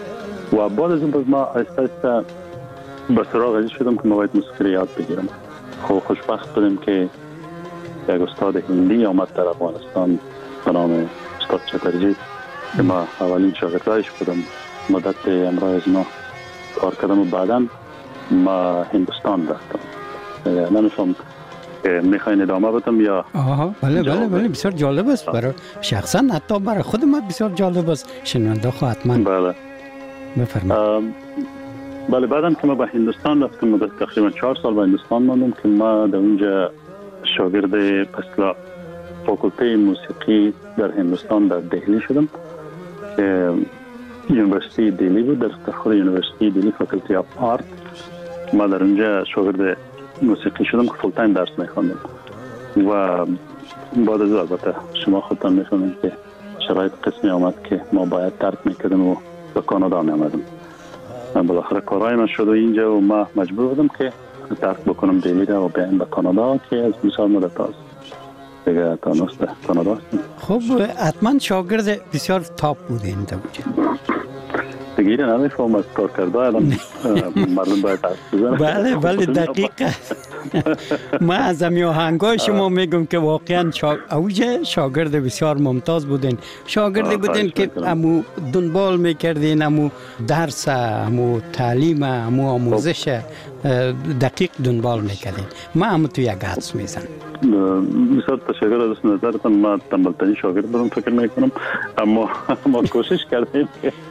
و بعد از اون باز ما آهسته آهسته به سراغ ازی شدم که ما باید موسیقی یاد بگیرم. خب خوشبخت بودم که یک استاد هندی آمد در افغانستان به نام استاد چترجی که ما اولین شاگردایش بودم. مدت امرای از ما کار کردم و بعدا ما هندوستان رفتم. نمیفهم که میخواین ادامه بدم یا آها بله بله بله بسیار جالب است برای شخصا حتی برای خود ما بسیار جالب است. شنونده خواهد من بله بفرمایید. بله بعدم که ما به هندوستان رفتم مدت تقریبا چهار سال به هندوستان ماندم که ما در اونجا شاگرد پسلا فاکولته موسیقی در هندوستان در دهلی شدم که یونیورسیتی دهلی بود. در خود یونیورسیتی دهلی فاکولتی آف آرت ما در اونجا شاگرد موسیقی شدم که فول تایم درس میخواندم و بعد از البته شما خودتان میفهمید که شرایط قسمی آمد که ما باید ترک میکردم و به کانادا میامدم. بالاخره کارهای من شد و اینجا و ما مجبور بودم که ترک بکنم دهلی را و بیایم به کانادا که از بسیار مدت است دیگه تا نسته کانادا هستیم. خب حتما شاگرد بسیار تاپ بودین در اونجا دیگه ایره نمیفهم از کار کرده الان مردم باید حرف بزنم. بله بله دقیقه ما از امی آهنگای شما میگم که واقعا اوج شاگرد بسیار ممتاز بودین. شاگردی بودین که امو دنبال میکردین امو درس امو تعلیم امو آموزش دقیق دنبال میکردین. ما همو تو یک حدس میزن. بسیار تشکر از نظرتان. ما تنبلترین شاگرد بودم فکر میکنم اما ما کوشش کردیم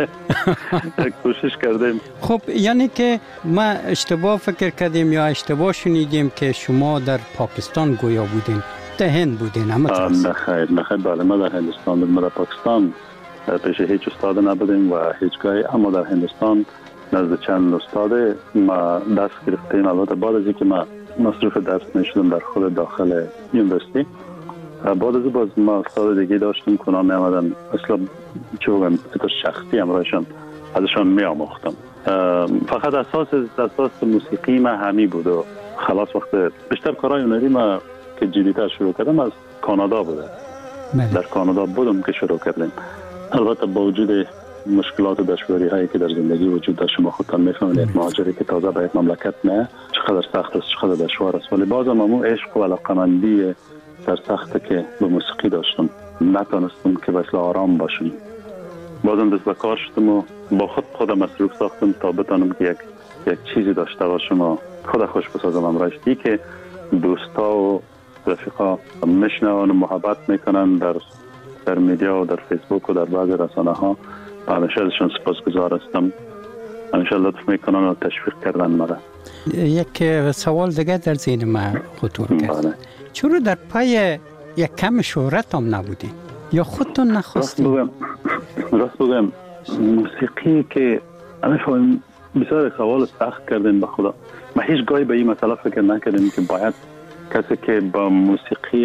کوشش کردیم. خب یعنی که ما اشتباه فکر کردیم یا اشتباه شنیدیم که شما در پاکستان گویا بودین، در هند بودین؟ همه ترس نه خیر نه خیر بله ما در هندوستان بودیم. در پاکستان پیش هیچ استاد نبودیم و هیچگاهی، اما در هندوستان نزد چند استاد ما دست گرفتیم. البته بعد از اینکه ما مصروف درس میشدم در خود داخل یونیورسیتی، بعد از باز ما استاد دیگه داشتیم که اونا می آمدن اصلا چه بگم شخصی همراهشان ازشان می آموختم. فقط اساس اساس موسیقی ما همی بود و خلاص. وقت بیشتر کارهای هنری ما که جدیتر شروع کردم از کانادا بوده. در کانادا بودم که شروع کردیم. البته با وجود مشکلات و دشواری هایی که در زندگی وجود داشت، شما خودتان میفهمید یک مهاجری که تازه به یک مملکت نه چقدر سخت است، چقدر دشوار است، ولی بازم همون عشق و علاقه‌مندی سرسخته که به موسیقی داشتم نتونستم که بسیار آرام باشم. بازم دست به کار شدم و با خود خودم مصروف ساختم تا بتونم که یک یک چیزی داشته باشم و خود خوش بسازم امرایش. ای که دوستا و رفیقا میشنون و محبت میکنن در در میدیا و در فیسبوک و در بعضی رسانه ها، همیشه ازشون سپاسگزار هستم. همیشه لطف میکنن و تشویق کردن مرا. یک سوال دیگه در ذهن من خطور کرد. چرا در پای یک کم شهرت هم نبودی یا خودتون نخواستین؟ راست بگم راست بگم موسیقی که همیشه بسیار سوال سخت کردیم به خدا. ما هیچ گاهی به این مسئله فکر نکردیم که باید کسی که با موسیقی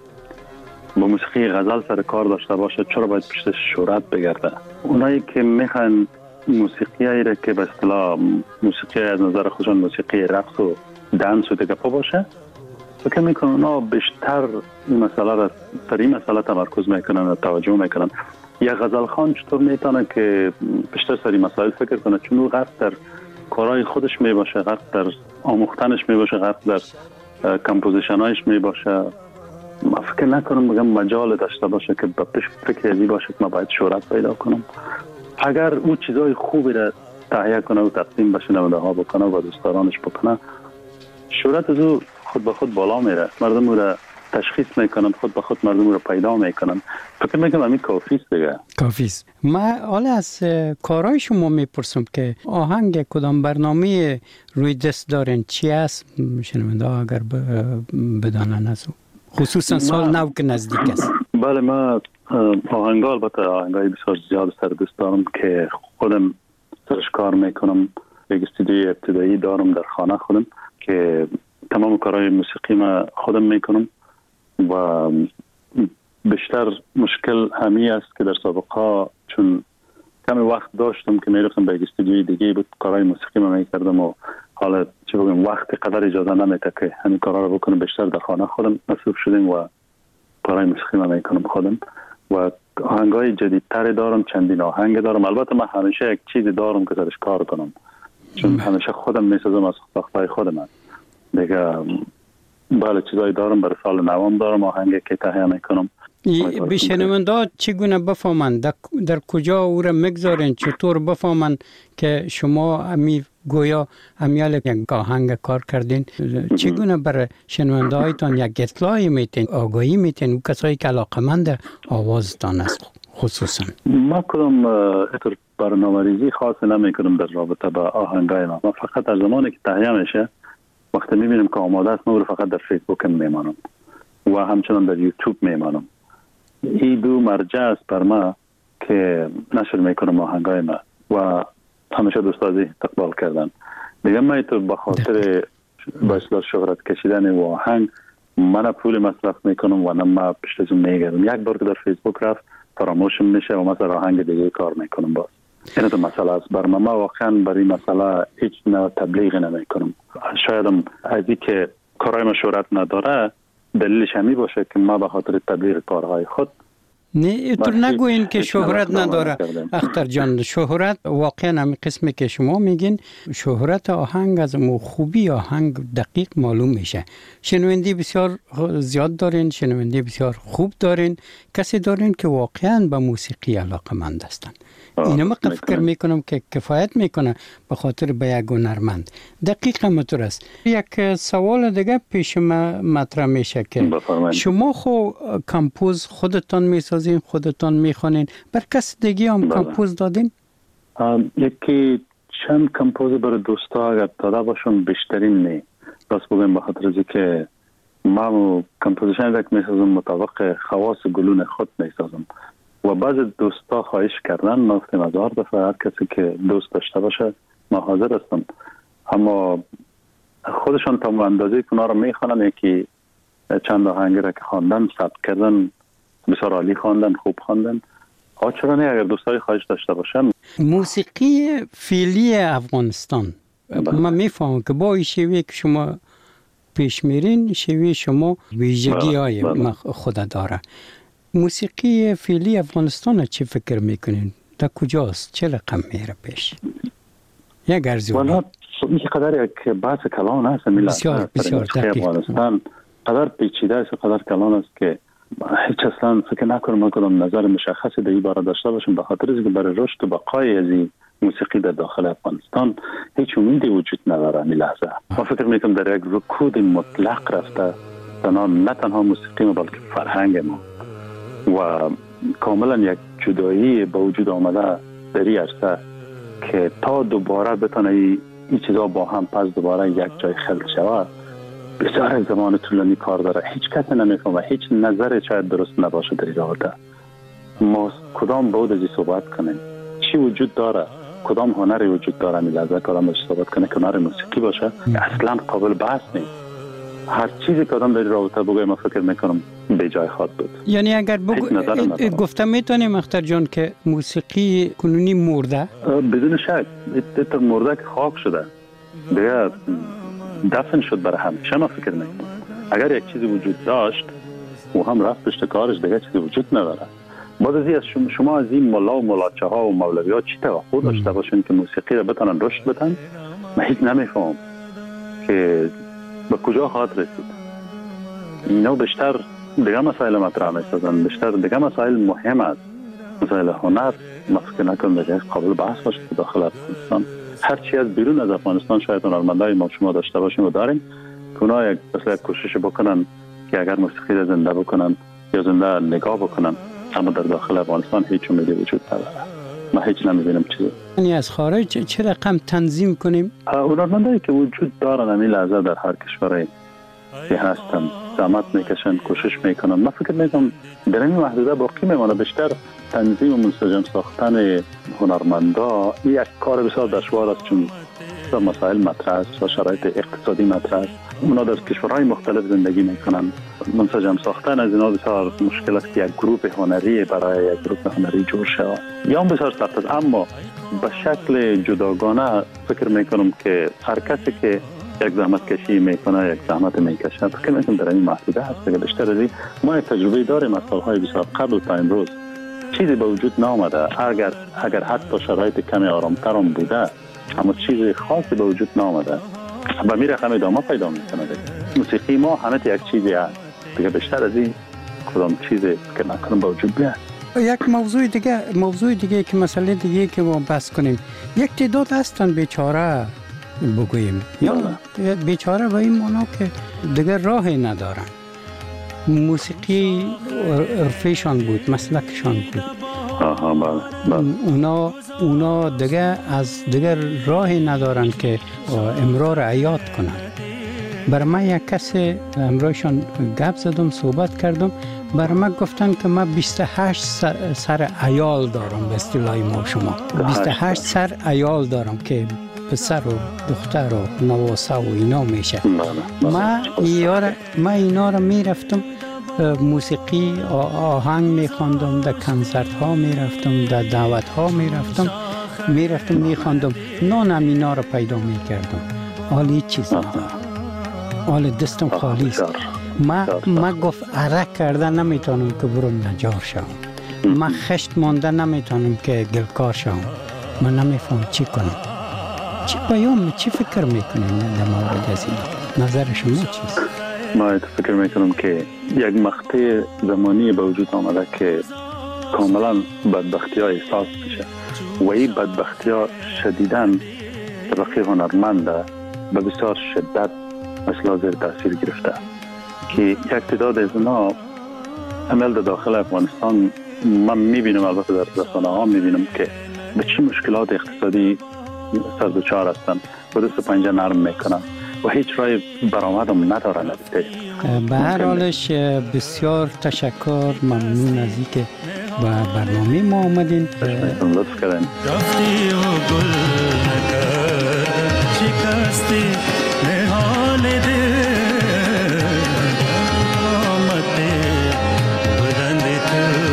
با موسیقی غزل سر کار داشته باشه چرا باید پیش شهرت بگرده. اونایی که میخوان موسیقی را که به اصطلاح موسیقی از نظر خودشون موسیقی رقص و دنس و دیگه پا باشه، فکر میکنن اونا بیشتر این مسئله را پر این مسئله تمرکز میکنن و توجه میکنن. یک غزل خوان چطور میتونه که بیشتر سر این مسائل فکر کنه؟ چون او غرق در کارهای خودش میباشه، غرق در آموختنش میباشه، غرق در کمپوزیشنایش میباشه. ما فکر نکنم بگم مجال داشته باشه که به پیش فکر ازی باشه که ما باید شهرت پیدا کنم. اگر او چیزای خوبی را تهیه کنه و تقدیم به شنونده ها بکنه و دوستدارانش بکنه، شهرت از او خود به خود بالا میره. مردم او را تشخیص میکنن، خود به خود مردم او را پیدا میکنن. فکر میکنم همین کافی است دیگه. کافی است. ما حالا از کارهای شما میپرسم که آهنگ کدام برنامه روی دست دارین چی است؟ شنونده ها اگر بدانن از او، خصوصا سال نو که نزدیک است. بله ما آهنگا البته آهنگای بسیار زیاد سر دوست دارم که خودم سرش کار میکنم. یک استودیوی ابتدایی دارم در خانه خودم که تمام کارهای موسیقی ما خودم میکنم و بیشتر مشکل همی است که در سابقا چون کمی وقت داشتم که میرفتم به یک استودیوی دیگه بود کارهای موسیقی ما میکردم و حالا چه بگم وقت قدر اجازه نمیده که همین کارها رو بکنم. بیشتر در خانه خودم مصروف شدیم و کارهای موسیقی ما میکنم خودم و آهنگای جدیدتر دارم، چندین آهنگ دارم. البته من همیشه یک چیزی دارم که درش کار کنم، چون همیشه خودم میسازم از ساختای خودم. دیگه بله چیزایی دارم، برای سال نوام دارم آهنگی که تهیه میکنم. به شنونده چگونه بفهمند در, در کجا او را میگذارین، چطور بفهمند که شما امی گویا امیال یک آهنگ کار کردین؟ چگونه برای شنونده هایتان یک اطلاعی میتین، آگاهی میتین و کسایی که علاقمند آوازتان است خصوصا؟ ما کدام اتر برنامه‌ریزی خاصی نمیکنم در رابطه با آهنگای ما. ما فقط در زمانی که تهیه میشه، وقتی میبینیم که آماده است، ما فقط در فیسبوک میمانم و همچنان در یوتیوب میمانم. این دو مرجع است بر ما که نشر میکنم آهنگای ما و همیشه دوستازی استقبال کردن. دیگه من تو به خاطر با اصلاح شهرت کشیدن و آهنگ من پول مصرف میکنم و نه ما پشت از اون میگردم. یک بار که در فیسبوک رفت فراموش میشه و مثلا آهنگ دیگه کار میکنم. باز این تو مسئله است بر ما. واقعا برای مسئله هیچ نوع تبلیغ نمیکنم. شاید هم از این که کارهای ما شهرت نداره دلیلش همی باشه که ما به خاطر تبلیغ کارهای خود نه اینطور نگوین که شهرت نداره اختر جان. شهرت واقعا همین قسمی که شما میگین، شهرت آهنگ از مو خوبی آهنگ دقیق معلوم میشه. شنونده بسیار زیاد دارین، شنونده بسیار خوب دارین، کسی دارین که واقعا به موسیقی علاقمند هستن. اینا من فکر میکنم که کفایت میکنه به خاطر به یک هنرمند. دقیق همطور است. یک سوال دیگه پیش ما مطرح میشه که بفرمایید. شما خو کمپوز خودتان میسازین، خودتان میخوانین، بر کس دیگه هم کمپوز دادین؟ یکی چند کمپوز برای دوستا اگر داده باشم بیشترین نه. راست بگم به خاطر از که ما کمپوزیشن یک میسازم مطابق خواص گلون خود میسازم و بعض دوستا خواهش کردن، ما گفتیم هزار دفعه هر کسی که دوست داشته باشه ما حاضر هستم، اما خودشان تا اندازه که اونا رو میخوانن. یکی چند آهنگ را که خواندن ثبت کردن، بسیار عالی خواندن، خوب خواندن. ها چرا نه اگر دوستای خواهش داشته باشن. موسیقی فعلی افغانستان من میفهمم که با این شیوه که شما پیش میرین، شیوه شما ویژگی های خود داره. موسیقی فعلی افغانستان چی فکر میکنین؟ در کجاست؟ چه رقم میره پیش؟ یک ارزیابی. والا این قدر یک بحث کلان است. بسیار بسیار دقیق. افغانستان قدر پیچیده است و قدر کلان است که هیچ اصلا فکر نکنم من کدام نظر مشخصی در این باره داشته باشم، به خاطر اینکه برای رشد و بقای از این موسیقی در داخل افغانستان هیچ امیدی وجود نداره. این لحظه ما فکر میکنم در یک رکود مطلق رفته، تنها نه تنها موسیقی ما بلکه فرهنگ ما و کاملا یک جدایی با وجود آمده در این عرصه که تا دوباره بتونه این چیزا با هم پس دوباره یک جای خلق شود بسیار از زمان طولانی کار داره. هیچ کس نمیفهمه، هیچ نظر شاید درست نباشه در این رابطه. ما کدام بود از این صحبت کنیم؟ چی وجود داره؟ کدام هنری وجود داره؟ می لحظه کدام صحبت کنه که هنر موسیقی باشه اصلا قابل بحث نیست. هر چیزی که آدم در رابطه بگه ما فکر میکنم به جای خواهد بود. یعنی اگر بگو گفته میتونیم اختر جان که موسیقی کنونی مرده؟ بدون شک ایتر مرده که خاک شده دیگه، دفن شد برای همیشه. ما فکر میکنم اگر یک چیزی وجود داشت و هم رفت پشت کارش دیگه چیزی وجود نداره. بعد از این شما, شما از این مولا و مولاچه ها و مولوی ها چی توقع داشته باشین که موسیقی را بتونن رشد بدن؟ من هیچ نمیفهم که به کجا خواهد رسید. اینا بیشتر دیگه مسائل مطرح میسازن، بیشتر دیگه مسائل مهم است. مسائل هنر ما فکر نکنم دیگه قابل بحث باشه داخل افغانستان. هر چی از بیرون از افغانستان شاید هنرمندای ما شما داشته باشیم و داریم که اونا یک مثلا کوشش بکنن که اگر موسیقی را زنده بکنن یا زنده نگاه بکنن، اما در داخل افغانستان هیچ امیدی وجود نداره. ما هیچ نمیبینم چیزی. یعنی از خارج چه رقم تنظیم کنیم؟ هنرمندایی که وجود دارن همین لحظه در هر کشوری که هستن زحمت میکشن، کوشش میکنن. من فکر میکنم در این محدوده باقی میمونه. بیشتر تنظیم و منسجم ساختن هنرمندا یک کار بسیار دشوار است، چون مسائل مطرح است و شرایط اقتصادی مطرح است. اونا در کشورهای مختلف زندگی میکنن. منسجم ساختن از اینا بسیار مشکل است که یک گروه هنری برای یک گروه هنری جور شود یا هم بسیار سخت است. اما به شکل جداگانه فکر میکنم که هر کسی که یک زحمت کشی میکنه، یک زحمت میکشه. فکر میکنم در این محدوده هست که بیشتر از این ما یک تجربه داریم از سالهای بسیار قبل تا امروز چیزی به وجود نامده. اگر اگر حتی شرایط کمی آرامتر هم بوده اما چیزی خاصی به وجود نامده و می رقم ادامه پیدا میکنه. موسیقی ما همه یک چیزی هست دیگه، بیشتر از این کدام چیزی که نکنم به وجود بیاد. یک موضوع دیگه موضوع دیگه که مسئله دیگه که ما بحث کنیم، یک تعداد هستن بیچاره بگوییم یا بیچاره به این معنا که دیگه راهی ندارن. موسیقی عرفیشان بود، مسلکشان بود. آها بله بله. اونا اونا دیگه از دیگه راهی ندارن که امرار عیاد کنن. بر من یک کسی امروزشان گپ زدم، صحبت کردم، بر من گفتن که من بیست و هشت سر, سر عیال دارم. به اصطلاح ما شما بیست و هشت سر عیال دارم که پسر و دختر و نواسه و اینا میشه. من اینا من اینا رو میرفتم موسیقی آهنگ میخواندم، در کنسرت ها میرفتم، در دعوت ها میرفتم میرفتم میخواندم، نانم اینا رو پیدا میکردم. حالا هیچ چیز ندارم، حالا دستم خالی است. ما ما گفت عرق کرده نمیتونم که برم نجار شم، ما خشت مانده نمیتونم که گلکار شم. من نمیفهم چی کنم، چی پیام، چی فکر میکنیم در مورد از این؟ نظر شما چیست؟ ما فکر میکنم که یک مقطع زمانی به وجود آمده که کاملا بدبختی ها احساس میشه و این بدبختی ها شدیداً طبقه هنرمند به بسیار شدت مثلا زیر تاثیر گرفته که یک تعداد از اینا عمل در داخل افغانستان من میبینم، البته در رسانه ها میبینم که به چه مشکلات اقتصادی سرزچار هستن و دست پنجه نرم میکنن و هیچ رای برآمد هم ندارن. به هر حالش بسیار تشکر، ممنون از این که با برنامه ما آمدین. لطف کردین. رفتی و گل نکرد شکستی نهال دل آمده بلند تو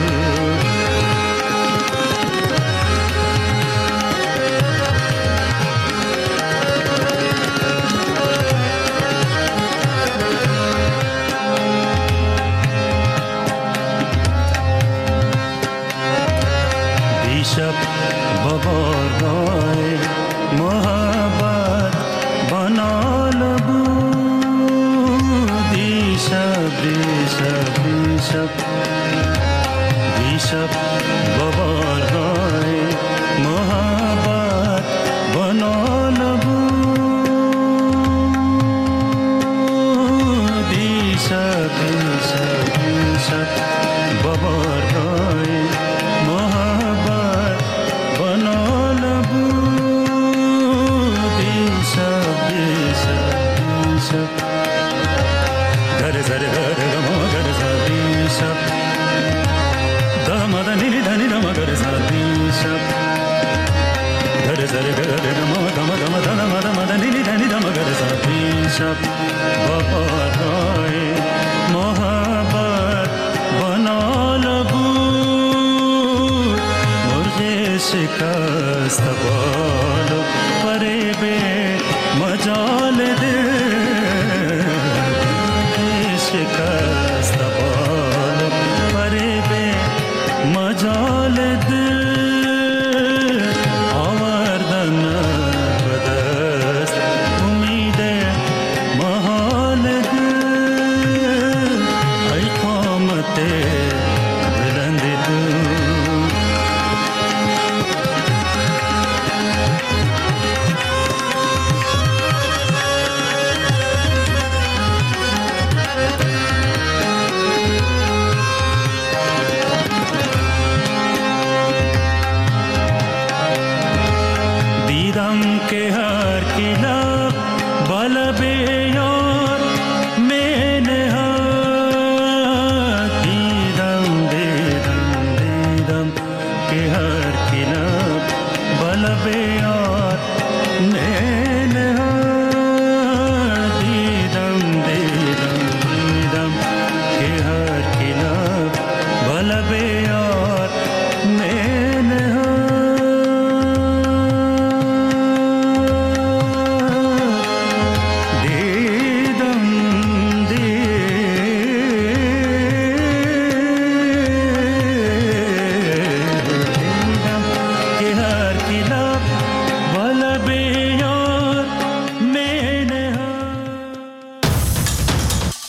دیشب با بارگاه محبت بنال بود. دیشب دیشب دیشب دیشب با بارگاه محبت بنال بود. دیشب دیشب دیشب با بارگاه محبت بنال بود. دیشب دیشب دیشب گر زره گر ما گر زر دیشب داماد نیلی دنی دام گر زر دیشب گر زره گر ما دام دام دام دام دام نیلی دنی دام گر زر دیشب با پای محبت بنال بود. مرغ شکست بالو پره به